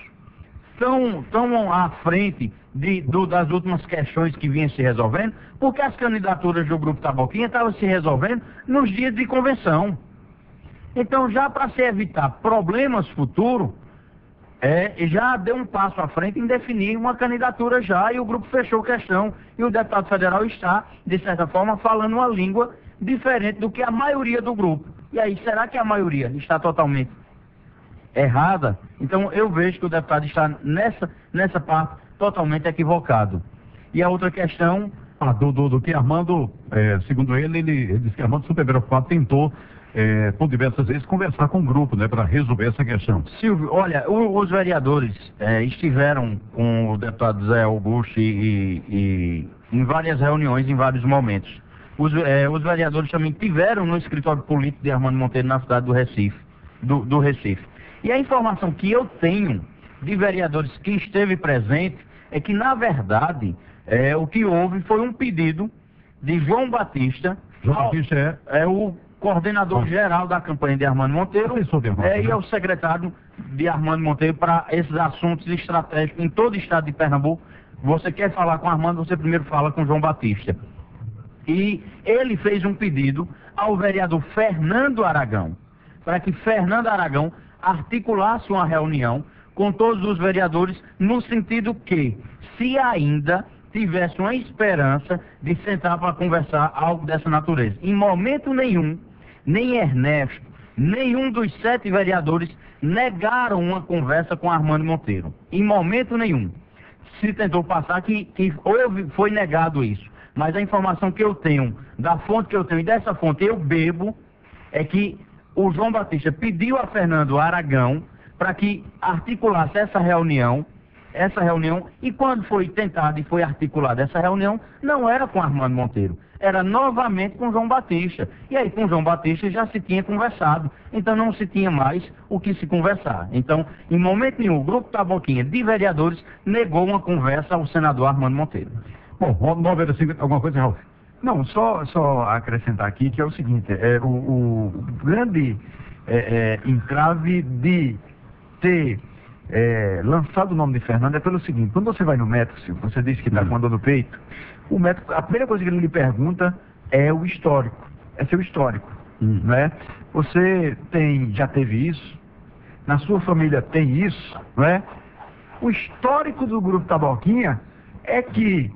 tão à frente das últimas questões que vinham se resolvendo, porque as candidaturas do grupo Taboquinha estavam se resolvendo nos dias de convenção. Então, já para se evitar problemas futuros, já deu um passo à frente em definir uma candidatura já, e o grupo fechou questão, e o deputado federal está, de certa forma, falando uma língua diferente do que a maioria do grupo. E aí, será que a maioria está totalmente errada? Então, eu vejo que o deputado está nessa parte totalmente equivocado. E a outra questão... do que Armando, segundo ele disse que Armando, super preocupado, tentou por diversas vezes conversar com o grupo, né, para resolver essa questão. Silvio, olha, os vereadores estiveram com o deputado Zé Augusto e em várias reuniões, em vários momentos. Os vereadores também tiveram no escritório político de Armando Monteiro na cidade do Recife, do Recife. E a informação que eu tenho de vereadores que esteve presente é que, na verdade, o que houve foi um pedido de João Batista. João Batista é o coordenador geral da campanha de Armando Monteiro, e é o secretário de Armando Monteiro para esses assuntos estratégicos em todo o estado de Pernambuco. Você quer falar com Armando, você primeiro fala com João Batista. E ele fez um pedido ao vereador Fernando Aragão, para que Fernando Aragão articulasse uma reunião com todos os vereadores, no sentido que, se ainda tivesse uma esperança de sentar para conversar algo dessa natureza. Em momento nenhum, nem Ernesto, nenhum dos 7 vereadores negaram uma conversa com Armando Monteiro. Em momento nenhum. Se tentou passar que foi negado isso. Mas a informação que eu tenho, da fonte que eu tenho e dessa fonte eu bebo, é que o João Batista pediu a Fernando Aragão para que articulasse essa reunião, e quando foi tentada e foi articulada essa reunião, não era com Armando Monteiro, era novamente com João Batista. E aí com João Batista já se tinha conversado, então não se tinha mais o que se conversar. Então, em momento nenhum, o grupo Taboquinha de vereadores negou uma conversa ao senador Armando Monteiro. Bom, alguma coisa, Raul? Não, só acrescentar aqui que é o seguinte, o grande entrave de ter lançado o nome de Fernando é pelo seguinte: quando você vai no médico, você disse que está com a dor no peito, o médico, a primeira coisa que ele lhe pergunta é o histórico, é seu histórico, né? Você já teve isso? Na sua família tem isso, né? O histórico do grupo Taboquinha é que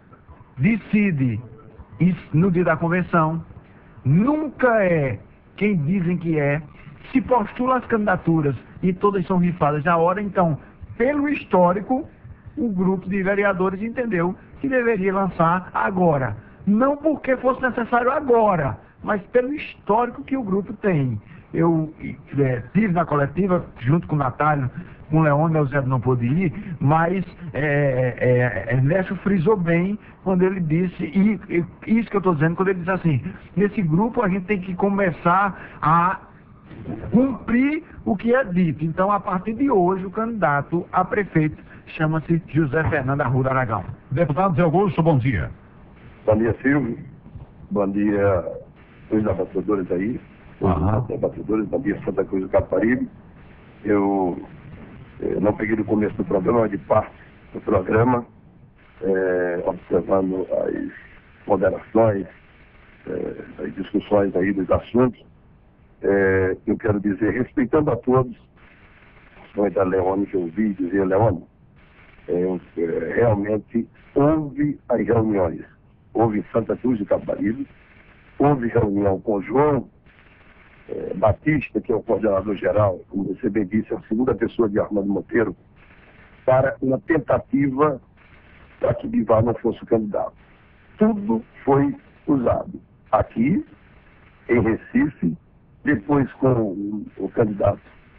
decide isso no dia da convenção, nunca é quem dizem que é, se postula as candidaturas e todas são rifadas na hora. Então, pelo histórico, o grupo de vereadores entendeu que deveria lançar agora. Não porque fosse necessário agora, mas pelo histórico que o grupo tem. Eu estive na coletiva junto com o Natália, com o Leônio, o Zé não pôde ir, mas Ernesto frisou bem quando ele disse, e isso que eu estou dizendo, quando ele diz assim, nesse grupo a gente tem que começar a cumprir o que é dito. Então, a partir de hoje, o candidato a prefeito chama-se José Fernando Arruda Aragão. Deputado Zé Augusto, bom dia. Bom dia, Silvio. Bom dia, os debatedores aí. Os debatedores, bom dia, Santa Cruz do Capibaribe. Eu não peguei no começo do programa, mas de parte do programa, observando as moderações, as discussões aí dos assuntos. Eu quero dizer, respeitando a todos, principalmente a Leônio, que eu ouvi dizer, Leônio, realmente houve as reuniões. Houve em Santa Cruz do Capibaribe, houve reunião com João Batista, que é o coordenador geral, como você bem disse, é a segunda pessoa de Armando Monteiro, para uma tentativa para que Bivar não fosse o candidato. Tudo foi usado. Aqui, em Recife, depois com o candidato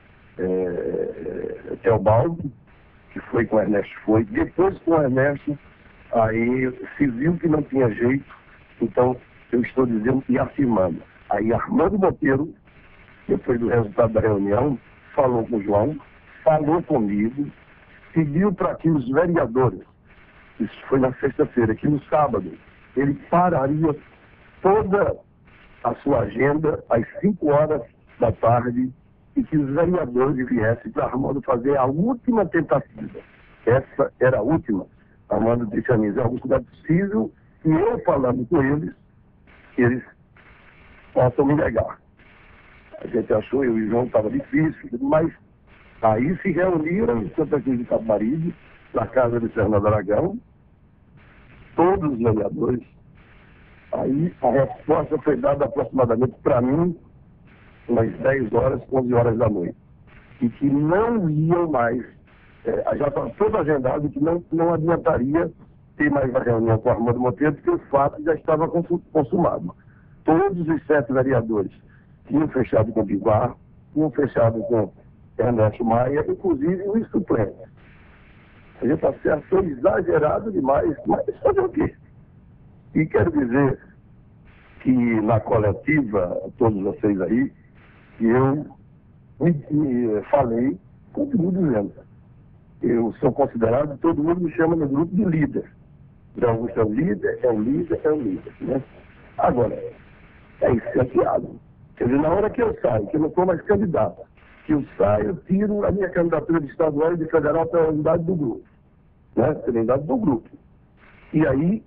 Teobaldo, que foi com o Ernesto, depois com o Ernesto, aí se viu que não tinha jeito, então eu estou dizendo e afirmando. Aí Armando Monteiro, depois do resultado da reunião, falou com o João, falou comigo, pediu para que os vereadores, isso foi na sexta-feira, que no sábado, ele pararia toda a sua agenda às 5 horas da tarde e que os vereadores viessem para Armando fazer a última tentativa. Essa era a última. Armando disse a mim, Zé Augusto, não é possível que eu falando com eles possam me negar. A gente achou, eu e o João, estava difícil, mas aí se reuniram em Santa Cruz do Capibaribe, na casa de Fernando Aragão, todos os vereadores. Aí a resposta foi dada aproximadamente para mim, umas 10 horas, 11 horas da noite. E que não iam mais, já estava todo agendado, que não adiantaria ter mais uma reunião com o Armando Monteiro, porque o fato já estava consumado. Todos os 7 vereadores tinham fechado com o Bivar, tinham fechado com Ernesto Maia, inclusive os suplentes. A gente achou exagerado demais, mas fazer o quê? E quero dizer que na coletiva, todos vocês aí, que eu me falei, continuo dizendo, eu sou considerado, todo mundo me chama no grupo de líder. Zé Augusto é o líder, é o líder, é o líder. Né? Agora, é incendiado. Quer dizer, na hora que eu saio, que eu não sou mais candidato, que eu saio, eu tiro a minha candidatura de estadual e de federal pela unidade do grupo. Né? Pela unidade do grupo. E aí,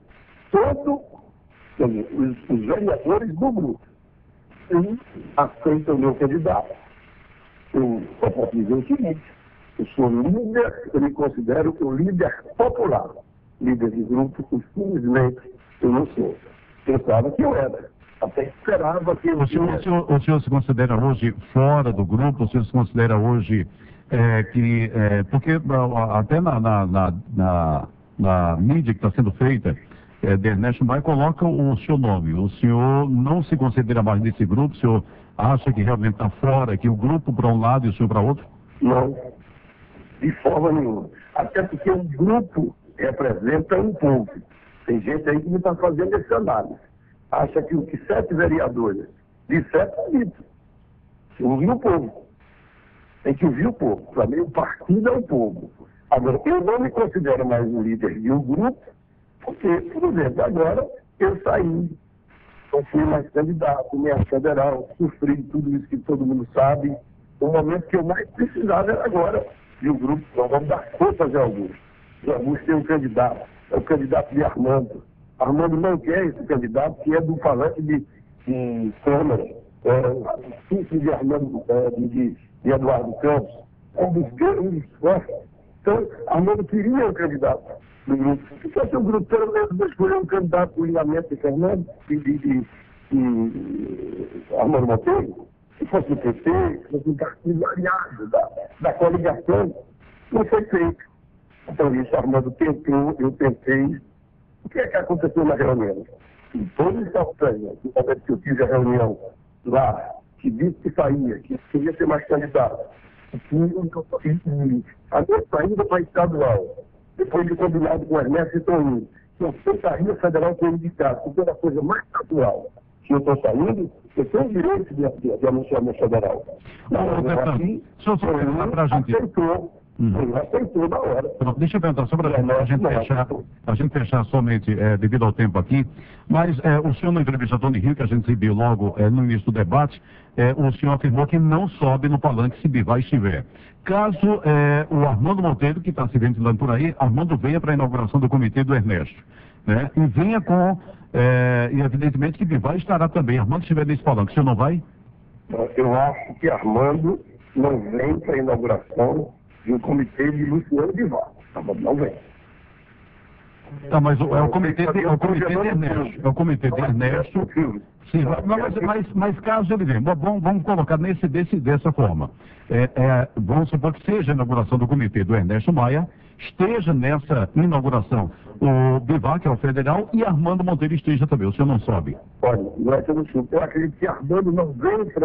os vereadores do grupo aceitam o meu candidato. Eu só posso dizer o seguinte, eu sou líder, eu me considero um líder popular. Líder de grupo, infelizmente, eu não sou. Pensava que eu era. Até esperava que eu... O senhor se considera hoje fora do grupo? O senhor se considera hoje porque até na mídia que está sendo feita, de Ernesto Maia, coloca o seu nome. O senhor não se considera mais nesse grupo? O senhor acha que realmente está fora, que o grupo para um lado e o senhor para outro? Não, de forma nenhuma. Até porque o grupo representa um povo. Tem gente aí que não está fazendo esse análise. Acha que o que 7 vereadores disseram é dito. Ouvir o povo. Tem que ouvir o povo. Para mim, o partido é o povo. Agora, eu não me considero mais um líder de um grupo, porque, por exemplo, agora eu saí, não fui mais candidato, nem a federal, sofri tudo isso que todo mundo sabe. O momento que eu mais precisava era agora de um grupo. Nós vamos dar força a Zé Augusto. Zé Augusto tem um candidato, é o candidato de Armando. Armando não quer esse candidato que é do falante de Câmara, filho de Armando, de Eduardo Campos, um dos fortes. Então, Armando queria um candidato do grupo. Se fosse um grupo, pelo menos escolher um candidato do ligamento de Fernando e de Armando Monteiro, Se fosse o PT, se fosse um partido aliado da coligação, não foi feito. Então isso, Armando tentou, eu tentei. O que é que aconteceu na reunião? E todos estavam presentes. No momento que eu fiz a reunião lá, que disse que saía, que queria ser mais candidato, a minha saída para estadual, depois de combinado com o Ernesto e Toninho, que eu saída federal com o indicado, porque era a coisa mais natural. Se eu estou saindo, eu tenho o direito de anunciar meu federal. Deixa eu só perguntar para a gente. Aceitou na hora. Deixa eu perguntar, só para a gente fechar somente devido ao tempo aqui, mas o senhor na entrevista Tony Rio, que a gente exibiu logo no início do debate, o senhor afirmou que não sobe no palanque se Bivar estiver. Caso o Armando Monteiro, que está se ventilando por aí, Armando venha para a inauguração do comitê do Ernesto, né? E venha com, e evidentemente que Bivar estará também. Armando estiver nesse palanque, o senhor não vai? Eu acho que Armando não vem para a inauguração de um comitê de Luciano Bivar. Não vem. Tá, mas é o comitê de Ernesto. É o comitê de Ernesto. Sim, mas caso ele venha, vamos colocar dessa forma. Vamos supor que seja a inauguração do comitê do Ernesto Maia, esteja nessa inauguração o Bivar, que é o federal, e Armando Monteiro esteja também. O senhor não sobe? Olha, não é sendo assim. Eu acredito que Armando não vem para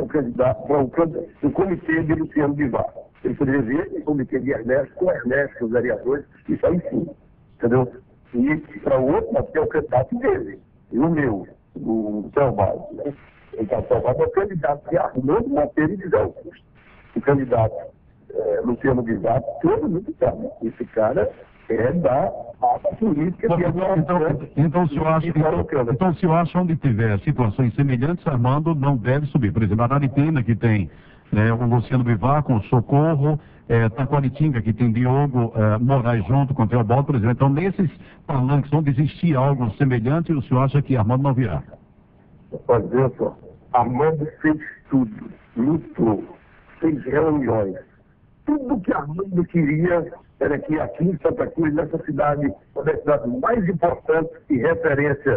o comitê de Luciano Bivar. Ele poderia vir no comitê de Ernesto, com Ernesto, os vereadores, isso aí sim. Entendeu? E para o outro, mas que é o candidato dele. E o meu, o Teobaldo, né? Então, o Teobaldo é o candidato de Armando Monteiro e de Zé Augusto. O candidato Luciano Bivar, todo mundo sabe. Esse cara é da ala política que então, o senhor acha onde tiver situações semelhantes, Armando não deve subir. Por exemplo, a Araripina, que tem o Luciano Bivar com o Socorro, Taquaritinga, que tem Diogo Moraes junto com o Teobaldo, por exemplo. Então, nesses palanques onde existia algo semelhante, o senhor acha que Armando não virá? Pode ver só. Armando fez tudo, lutou, fez reuniões. Tudo que Armando queria era que aqui em Santa Cruz, nessa cidade, uma das cidades mais importantes e referência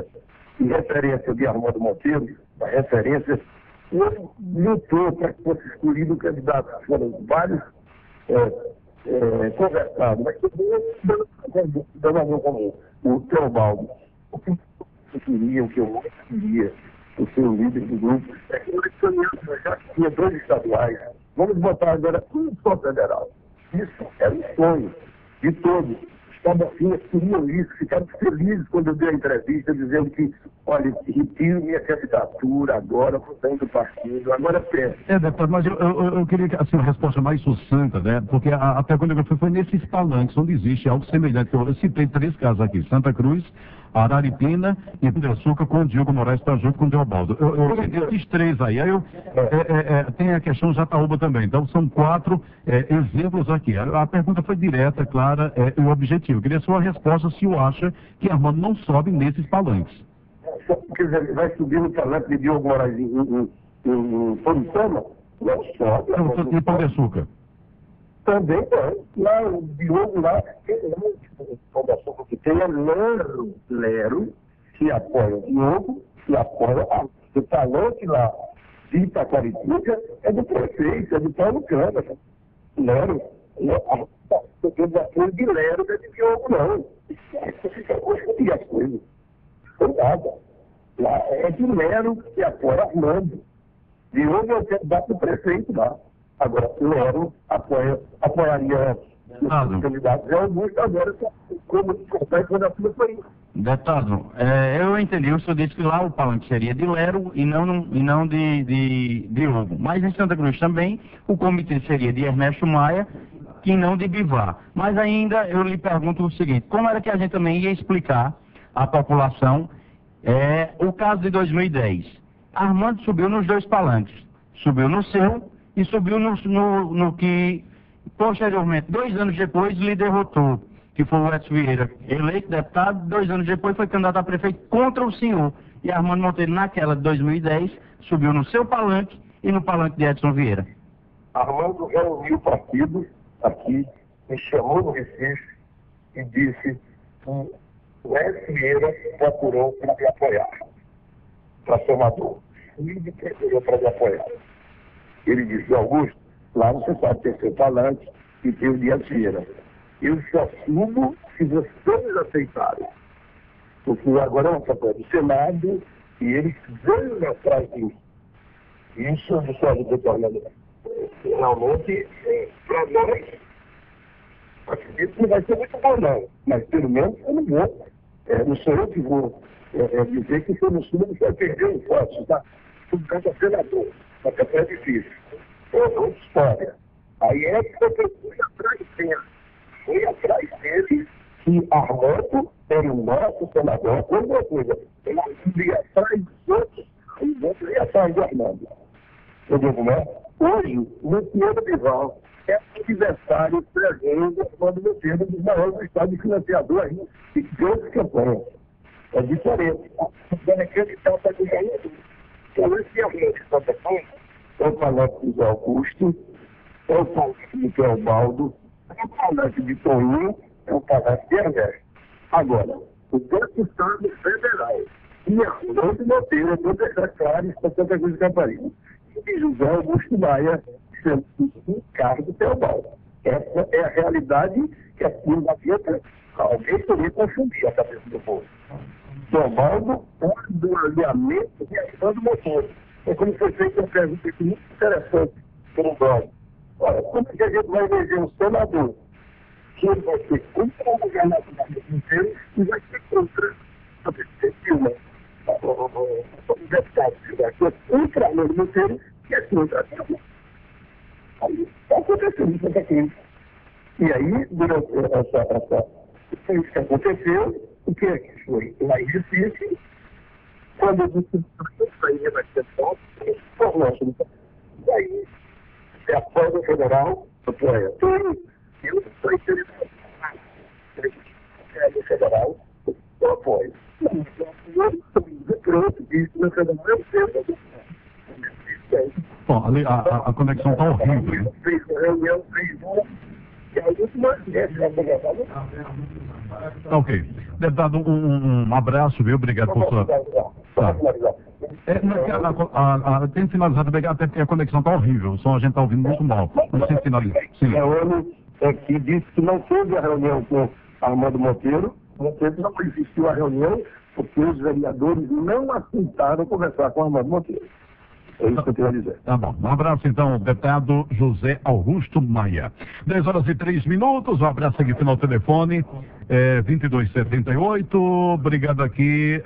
de Armando Monteiro, a referência, ele lutou para que fosse escolhido o candidato. Foram vários conversados, mas dando a mão comum. O Teobaldo, o que eu queria, o que eu mais queria, o seu líder do grupo, é que nós caminhamos, já que tinha 2 estaduais, vamos botar agora um só federal. Isso era um sonho de todos. Os tabofinhas queriam isso, ficaram felizes quando eu dei a entrevista dizendo que, olha, retiro minha candidatura agora, vou sair do partido, agora peço. Deputado, mas eu queria assim, uma resposta mais sucinta, né? Porque a pergunta que foi nesses palanques, onde existe algo semelhante. Eu citei 3 casos aqui, Santa Cruz, Araripina e Açúcar, com o Diogo Moraes está junto com o Teobaldo. Esses 3 aí. Tem a questão Jataúba também. Então, são 4 exemplos aqui. A pergunta foi direta, clara e objetiva. Eu queria só uma resposta se o acha que Armando não sobe nesses palanques. Quer dizer, vai subir no palanque de Diogo Moraes em Politama? Não sobe. E Pão de Açúcar? Também tem. Lá, o Diogo lá, que tem é Lero, que apoia o Diogo, que apoia o palanque lá de Itaquaritinga, é do prefeito, é do Paulo Câmara. Lero, aquele de Lero não é de Diogo, não. Fica confundir as coisas. Não nada. Lá é de Lero que apoia Armando. Diogo é o candidato do prefeito lá. Agora, Lero apoiaria os candidatos. É Augusto agora, como consegue quando a sua foi. Deputado, eu entendi, o senhor disse que lá o palanque seria de Lero e não de Diogo. Mas em Santa Cruz também o comitê seria de Ernesto Maia e não de Bivar. Mas ainda eu lhe pergunto o seguinte, como era que a gente também ia explicar à população o caso de 2010? Armando subiu nos 2 palanques, subiu no seu e subiu no que, posteriormente, 2 anos depois, lhe derrotou, que foi o Edson Vieira, eleito deputado, 2 anos depois foi candidato a prefeito contra o senhor. E Armando Monteiro, naquela de 2010, subiu no seu palanque e no palanque de Edson Vieira. Armando reuniu o partido aqui, me chamou no Recife e disse que o Edson Vieira procurou para me apoiar, para Salvador. E me procurou para me apoiar. Ele disse, Augusto, lá você pode ter seu palanque e ter o dia de feira. Eu só subo se vocês aceitarem. Porque agora é uma campanha do Senado e eles veem atrás disso. Isso eu disse, olha, doutor, realmente, para nós, acredito que não vai ser muito bom, não. Mas pelo menos eu não vou. Não sou eu que vou dizer que se eu não subo, você vai perder um voto, tá? Tudo canto a senador. A campanha é difícil. É outra história. Aí é que eu fui atrás dele. Fui atrás dele que Armando era o nosso senador. Alguma coisa. Ele ia atrás dos outros, e os outros iam atrás do Armando. Entendeu como é? Hoje, no Pinheiro Bival, é adversário presente quando você é um dos maiores estados financiadores de grandes campanhas. É diferente. Você é candidato a governador. Então, esse argumento de Santa Cruz é o palanque de Augusto, é o palanque de Teobaldo, é o palanque de Toninho, é o palanque de Ernesto. Agora, o deputado federal e Armando Monteiro, eu vou deixar claro isso para Santa Cruz de Caparibe, e José Augusto Maia sendo um cargo do Teobaldo. Essa é a realidade que não adianta alguém poder confundir a cabeça do povo. Teobaldo é do alinhamento de Armando Monteiro. É como foi feito uma pergunta aqui muito interessante pelo blog. Olha, como que a gente vai eleger um senador que ele vai ser contra o governador inteiro e vai ser contra a perspectiva o deputado que vai ser contra o Monteiro e é contra a Dilma. Aí está acontecendo isso aqui. E aí, durante foi isso que aconteceu, o que é que foi? Lá em Recife, quando eu disse que isso vai ser forte, tornou-se. E aí, se apoia o federal, apoia tudo, e eu estou interessado no federal, eu apoio. Pronto, disse no federal, eu sei. Bom, ali a conexão está horrível. Fez reunião, fez e a última vez, Tá ok. Deputado, um abraço, viu? Obrigado por sua... Tá. Tem que finalizar também, até porque a conexão está horrível. O som a gente está ouvindo muito mal. Não sei finalizar. Sim. Que disse que não teve a reunião com Armando Monteiro. Monteiro não existiu a reunião porque os vereadores não aceitaram conversar com Armando Monteiro. É isso que eu queria dizer. Tá bom. Um abraço, então, deputado José Augusto Maia. 10h03. Um abraço aqui no telefone. 2278. Obrigado aqui.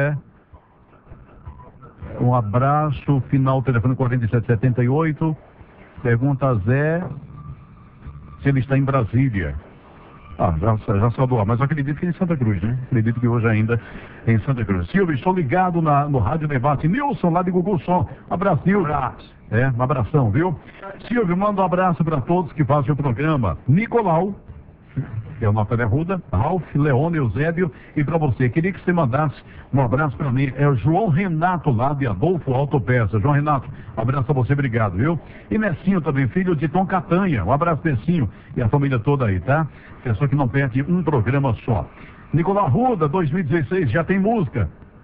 Um abraço. Final telefone 4778. Pergunta a Zé se ele está em Brasília. Já saudou, mas eu acredito que é em Santa Cruz, né? Acredito que hoje ainda é em Santa Cruz. Silvio, estou ligado no Rádio Debate. Nilson, lá de Gugu Som. Abraço, Silvio. Um abração, viu? Silvio, manda um abraço para todos que fazem o programa. Nicolau, que é o Nota de Arruda, Ralf, Leone, Eusébio, e para você, queria que você mandasse um abraço para mim. É o João Renato, lá de Adolfo Autopeça. João Renato, um abraço a você, obrigado, viu? E Messinho também, filho de Tom Catanha. Um abraço, Messinho, e a família toda aí, tá? Pessoa que não perde um programa só. Nicolau Arruda, 2016, já tem música.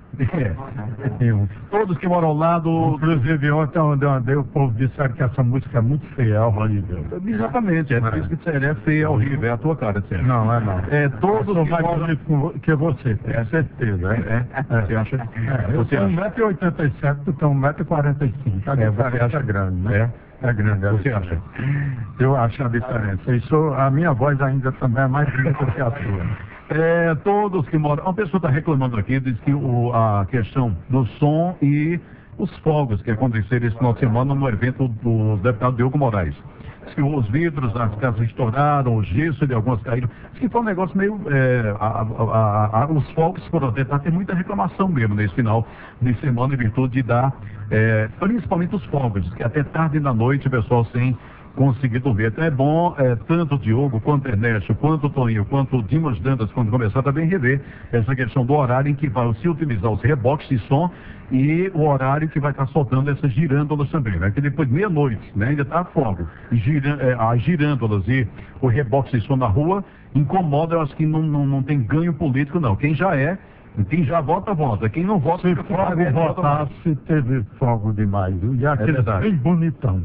Todos que moram ao lado. Inclusive, ontem onde eu andei, o povo disseram que essa música é muito feia, é horrível. Exatamente, é por isso que é feia, é horrível, é a tua cara, sério. Não. Todos mais bonito que você, é certeza. Você acha? Eu tenho 1,87m, tu tem 1,45m. Você acha grande, né? É grande. Você acha? Eu acho a diferença. A minha voz ainda também é mais bonita que a sua. Todos que moram... Uma pessoa está reclamando aqui, diz que a questão do som e os fogos que aconteceram esse final de semana no evento do deputado Diogo Moraes. Diz que os vidros das casas estouraram, o gesso de algumas caíram. Diz que foi um negócio meio... os fogos foram detectados. Tem muita reclamação mesmo nesse final de semana em virtude de dar... principalmente os fogos, que até tarde da noite o pessoal sem conseguir dormir. Então é bom, tanto o Diogo, quanto o Ernesto, quanto o Toninho, quanto o Dimas Dantas, quando começar, também rever essa questão do horário em que vai se utilizar os reboques de som e o horário que vai estar soltando essas girândolas também, né? Que depois de meia-noite, né? Ainda está a fogo. As girândolas e o reboque de som na rua incomoda, eu acho que não tem ganho político, não. Quem já Quem já vota, vota. Quem não vota, Se fogo votasse, teve fogo demais, viu? E aquele verdade. bem bonitão.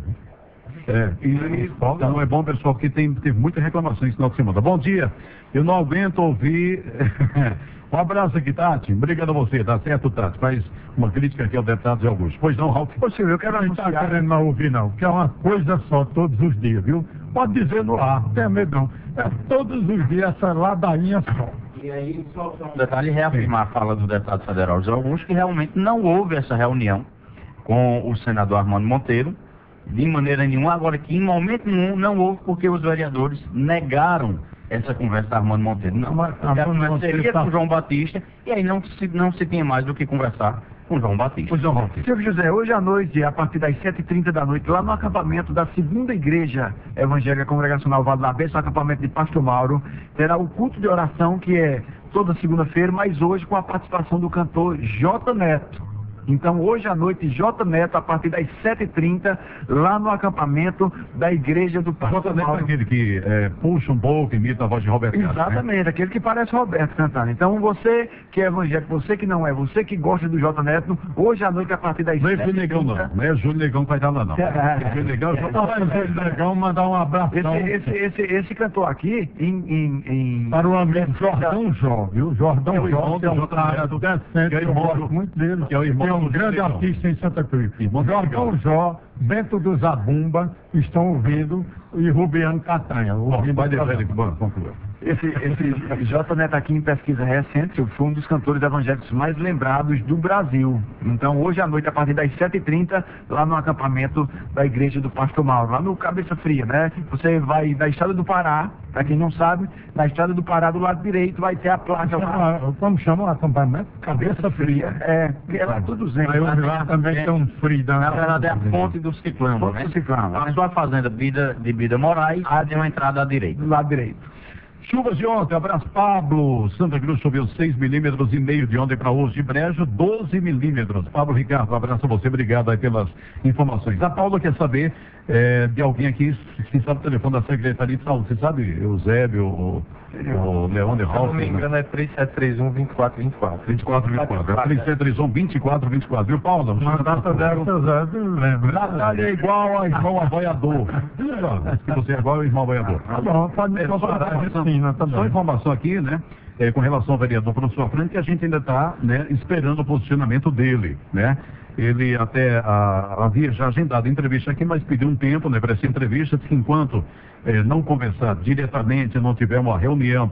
Então é bom, pessoal, porque teve muita reclamação esse final de semana. Bom dia, eu não aguento ouvir. Um abraço aqui, Tati. Obrigado a você, tá certo, Tati? Faz uma crítica aqui ao deputado Zé Augusto. Pois não, Ralf? Ô Silvio, eu quero Não está anunciar. querendo não ouvir, não, que é uma coisa só todos os dias, viu? Pode dizer no ar, não tem medo não. É todos os dias essa ladainha só. E aí, só um detalhe, reafirmar a fala do deputado federal Zé Augusto, que realmente não houve essa reunião com o senador Armando Monteiro, de maneira nenhuma. Agora, que em momento nenhum não houve, porque os vereadores negaram essa conversa da Armando Monteiro. Não, porque a conversa seria com o João Batista, e aí não se tinha mais do que conversar com o João Batista. Silvio José, hoje à noite, a partir das 7h30 da noite, lá no acampamento da segunda igreja evangélica congregacional Vale da Besta, no acampamento de Pastor Mauro, terá o culto de oração, que é toda segunda-feira, mas hoje com a participação do cantor J. Neto. Então, hoje à noite, J. Neto, a partir das 7h30, lá no acampamento da igreja do Pastor J. Neto é Mauro. aquele que puxa um pouco, imita a voz de Roberto Carlos, né? Exatamente, aquele que parece Roberto cantando. Então, você que é evangélico, você que não é, você que gosta do J. Neto, hoje à noite, a partir das Não é 7h30... Júlio Negão, não. Não é Júlio Negão que vai estar lá, não. Júlio Negão, Legal, mandar um abraço Esse cantor aqui, para o amigo Jordão Jó, viu? Jordão É o irmão Jó, que é do um J. cara Neto, decente, que é o eu irmão gosto do- muito dele, que é o irmão é um do grande Negão. artista em Santa Cruz. Irmão do Jordão Negão. Jó, Bento do Zabumba, estão ouvindo, e Rubiano Catanha. ouvindo Vai o deixar programa. ele, vamos concluir. Esse J. Neto aqui, em pesquisa recente, foi um dos cantores evangélicos mais lembrados do Brasil. Então, hoje à noite, a partir das 7h30, lá no acampamento da igreja do Pastor Mauro, lá no Cabeça Fria, né? Você vai na estrada do Pará, pra quem não sabe, na estrada do Pará, do lado direito, vai ter a placa lá. Como chama o acampamento? Cabeça Fria. É, porque é lá tudo zen. Aí lá também tem um frio Na danado. verdade, é a ponte do Ciclano, Ponte né? do Ciclano. A sua fazenda de Bida Moraes, tem uma entrada à direita. Do lado direito. Chuvas de ontem, abraço Pablo. Santa Cruz choveu 6,5 milímetros de ontem para hoje. De Brejo, 12 milímetros. Pablo Ricardo, um abraço a você, obrigado aí pelas informações. A Paula quer saber de alguém aqui, se sabe o telefone da Secretaria de Saúde. Você sabe, Eusébio, o Leão de Se eu Ralf? não me engano, é 3731-2424. 2424. 3731-2424. Viu, Paula? Uma data dessa, Zé, eu lembro. Natália é igual ao irmão Avoiador. Se você é igual ao irmão Avoiador. Tá bom, pode me comparar a Resina Só também. informação aqui, né? Com relação ao vereador professor Franco, que a gente ainda está, né, esperando o posicionamento dele, né? Ele até havia já agendado a entrevista aqui, mas pediu um tempo, né, para essa entrevista, que enquanto não conversar diretamente, não tiver uma reunião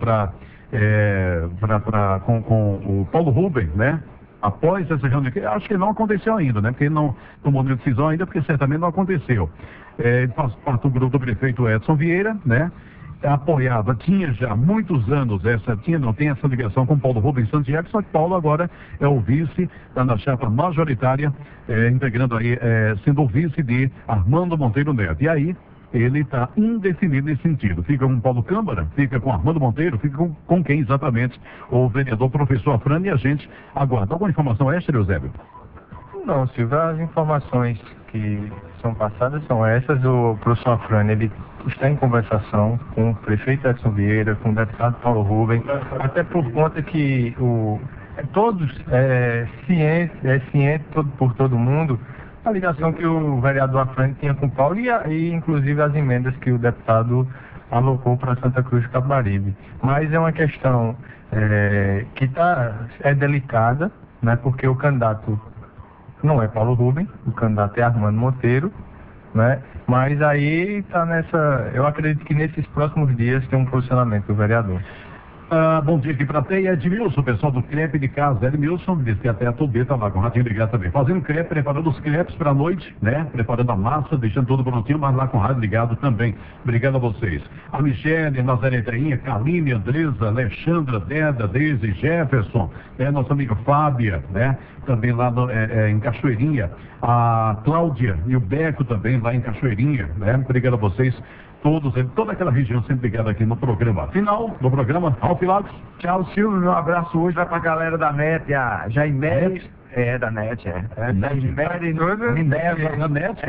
com o Paulo Rubem, né? Após essa reunião, que acho que não aconteceu ainda, né? Porque ele não tomou nenhuma decisão ainda, porque certamente não aconteceu. Ele faz parte do grupo do prefeito Edson Vieira, né? Apoiava, tinha já muitos anos tem essa ligação com Paulo Rubens Santiago, só que Paulo agora é o vice, está na chapa majoritária, integrando aí, sendo o vice de Armando Monteiro Neto. E aí, ele está indefinido nesse sentido. Fica com Paulo Câmara, fica com Armando Monteiro, fica com quem exatamente? O vereador professor Afrani, e a gente aguarda. Alguma informação extra, Eusébio? Não, Silvio, as informações que são passadas são essas. O professor Afrani, ele está em conversação com o prefeito Edson Vieira, com o deputado Paulo Rubem, até por conta que todos ciente por todo mundo a ligação que o vereador Afrani tinha com o Paulo e inclusive as emendas que o deputado alocou para Santa Cruz do Capibaribe. Mas é uma questão que é delicada, né, porque o candidato não é Paulo Rubem, o candidato é Armando Monteiro, né? Mas aí está eu acredito que nesses próximos dias tem um posicionamento do vereador. Bom dia aqui pra Teia, Edmilson, pessoal do crepe de casa. Edmilson, disse que até a Tobê tá lá com o ratinho ligado também. Fazendo crepe, preparando os crepes pra noite, né? Preparando a massa, deixando tudo prontinho, mas lá com o rádio ligado também. Obrigado a vocês. A Michele, Nazaré Tainha, Kaline, Andresa, Alexandra, Deda, Deise, Jefferson, nossa amiga Fábia, né? Também lá em Cachoeirinha. A Cláudia e o Beco também lá em Cachoeirinha, né? Obrigado a vocês. Toda aquela região sempre ligada aqui no programa. Final do programa, Ralf Lagos. Tchau, Silvio. Meu abraço hoje vai pra galera da NET, a Jaimé, É, da NET, Minerva da NET?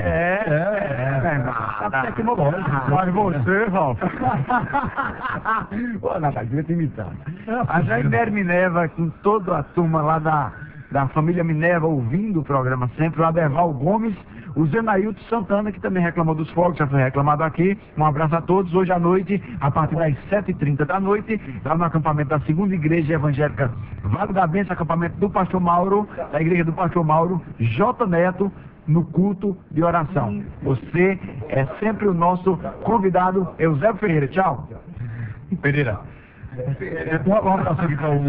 Tecnológico. Mas você, Ralf. Ô, Natália, devia te imitar. A Jair Minerva, com toda a turma lá da família Minerva, ouvindo o programa sempre, o Aderval Gomes, o Zenailton Santana, que também reclamou dos fogos, já foi reclamado aqui. Um abraço a todos. Hoje à noite, a partir das 7h30 da noite, lá no acampamento da Segunda Igreja Evangélica Vale da Bênção, acampamento do Pastor Mauro, da Igreja do Pastor Mauro, J. Neto, no culto de oração. Você é sempre o nosso convidado, Eusébio Ferreira. Tchau. Pereira. Um abraço aqui para o...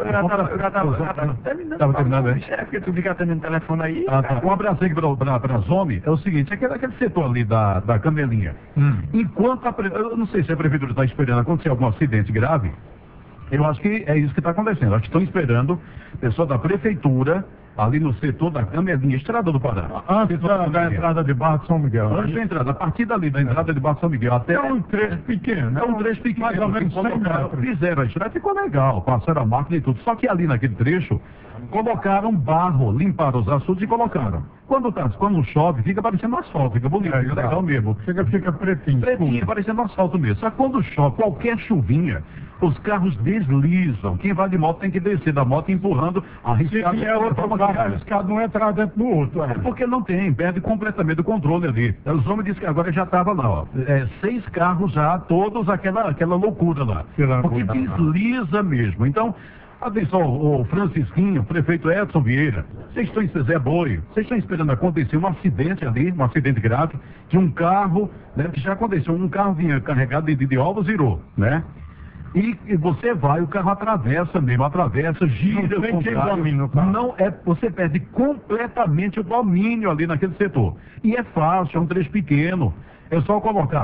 Estava terminando, né? É porque tu fica atendendo o telefone aí. Um abraço aqui para a Zomi. É o seguinte, aquele setor ali da Camelinha. Enquanto eu não sei se a prefeitura está esperando acontecer algum acidente grave, eu acho que é isso que está acontecendo. Acho que estão esperando pessoal da prefeitura ali no setor da Camelinha, Estrada do Pará. Antes da entrada de Barra de São Miguel. Antes da entrada, a partir dali da entrada de Barra de São Miguel até... É um trecho pequeno. É um trecho pequeno. Mais ou menos 100 metros. Fizeram a estrada, ficou legal, passaram a máquina e tudo. Só que ali naquele trecho, colocaram barro, limparam os açudes e colocaram. Quando chove, fica parecendo asfalto, fica bonito, fica legal mesmo. Fica pretinho. Pretinho, parecendo asfalto mesmo. Só que quando chove, qualquer chuvinha, os carros deslizam. Quem vai de moto tem que descer da moto empurrando, arriscado. Se é outro carro arriscado, não entrar dentro do outro. É porque não tem, perde completamente o controle ali. Os homens disseram que agora já estava lá, ó. 6 carros já, todos aquela loucura lá. Porque desliza mesmo. Então, atenção, o Francisquinho, o prefeito Edson Vieira, vocês estão em Zé Boi, vocês estão esperando acontecer um acidente ali, um acidente grave, de um carro, né, que já aconteceu, um carro vinha carregado de ovos, virou, né? E você vai, o carro atravessa mesmo, gira o contrário. Não é, você perde completamente o domínio ali naquele setor. E é fácil, é um trecho pequeno. É só colocar.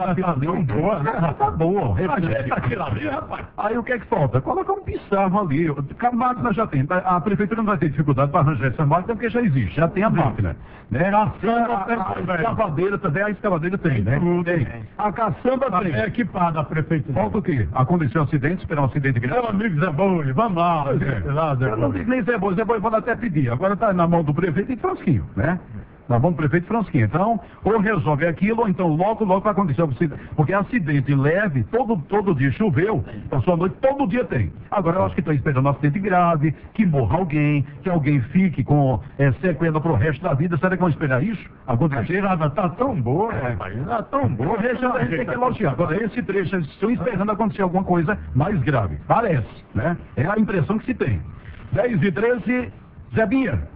Tá boa. Aí o que é que falta? Colocar um pisarro ali. A máquina já tem. A prefeitura não vai ter dificuldade para arranjar essa máquina porque já existe, já tem a máquina. Né? A escavadeira também, a escavadeira tem, né? Tem. A caçamba tem. É equipada a prefeitura. Falta o quê? Acontecer um acidente, esperar um acidente grave. Meu amigo Zé Boi, vamos lá. Eu não digo nem Zé Boi pode até pedir. Agora tá na mão do prefeito e Francisquinho, né? Na mão do prefeito Francisquinho. Então, ou resolve aquilo, ou então logo vai acontecer o acidente. Porque acidente leve, todo dia choveu, passou a noite, todo dia tem. Agora eu acho que estão esperando um acidente grave, que morra alguém, que alguém fique com sequela pro resto da vida. Será que vão esperar isso acontecer? A girada tá tão boa, tá tão boa. A gente tem que elogiar. Agora, esse trecho, eles estão esperando acontecer alguma coisa mais grave. Parece, né? É a impressão que se tem. 10h13, Zebinha.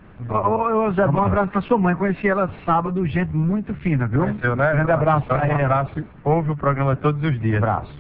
Ô Zé, um abraço pra sua mãe. Conheci ela sábado, gente muito fina, viu? Conheceu, né? Grande abraço pra ela. Ouve o programa todos os dias. Abraço.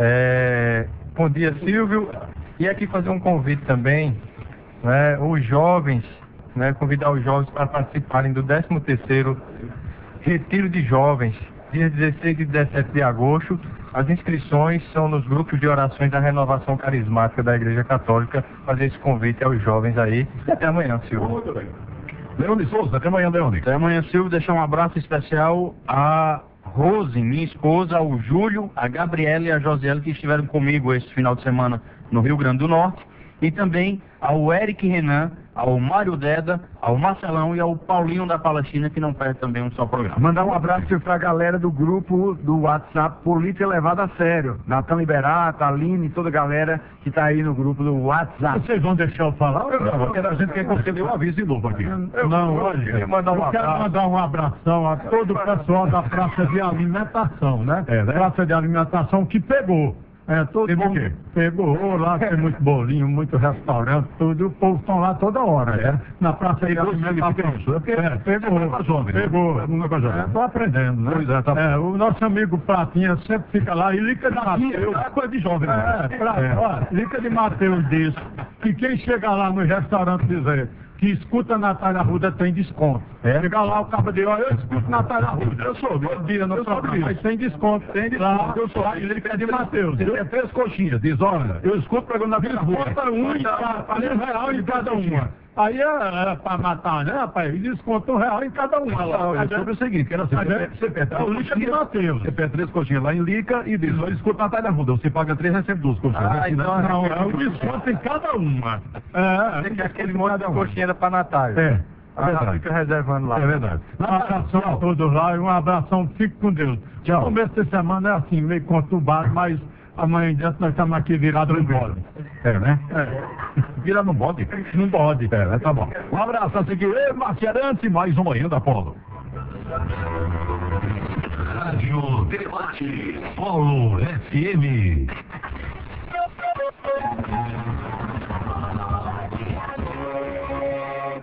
Bom dia, Silvio. E aqui fazer um convite também, né? Os jovens, né? Convidar os jovens para participarem do 13º Retiro de Jovens, dias 16 e 17 de agosto. As inscrições são nos grupos de orações da Renovação Carismática da Igreja Católica. Fazer esse convite aos jovens aí. Até amanhã, Silvio. Muito bem. Leone Souza, até amanhã, Leone. Até amanhã, Silvio. Deixar um abraço especial a Rose, minha esposa, ao Júlio, a Gabriela e a Josiela, que estiveram comigo esse final de semana no Rio Grande do Norte. E também ao Eric Renan, ao Mário Deda, ao Marcelão e ao Paulinho da Palestina, que não perde também um só programa. Mandar um abraço pra galera do grupo do WhatsApp Política Levada a Sério. Natan Liberato, Aline, toda a galera que tá aí no grupo do WhatsApp. Vocês vão deixar eu falar? Porque a gente quer que você dê um aviso de novo aqui. Olha, eu quero mandar um abração a todo o pessoal da Praça de Alimentação, né? Praça de Alimentação que pegou. Todo mundo pegou lá, tem muito bolinho, muito restaurante, tudo, o povo estão lá toda hora, na praça de alimentação. Pegou. Estou aprendendo, né? O nosso amigo Pratinha sempre fica lá, e Lica de Mateus. É coisa de jovem, né? Lica de Mateus diz que quem chega lá no restaurante dizer que escuta Natália Arruda tem desconto. Chega lá, o cabo de olha, eu escuto Natália Arruda. Eu sou, eu dia no programa, mas sem desconto, tem desconto. Eu sou, ele pede Matheus. Você tem 3 coxinhas, diz, olha, eu escuto o programa da Vida Rua. Conta um e R$1 em cada uma. Aí é pra matar, né, rapaz? Desconta R$1 em cada uma lá. É sobre o seguinte, que era assim, você pede o Lica de Matheus. Você pede 3 coxinhas lá em Lica e diz, olha, escuta Natália Arruda. Você paga 3, recebe 2 coxinhas. Então não, é o desconto em cada uma. Tem que aquele monte de coxinha era pra Natália. Verdade. Fica reservando lá. É verdade. Um abração a todos lá e um abração, fique com Deus. Tchau. O começo de semana é assim, meio conturbado, mas amanhã em diante nós estamos aqui virados no bode. Né? Vira no bode? Não pode. Tá bom. Um abraço a seguir, Marciarante, mais uma manhã da Polo. Rádio Debate, Polo FM.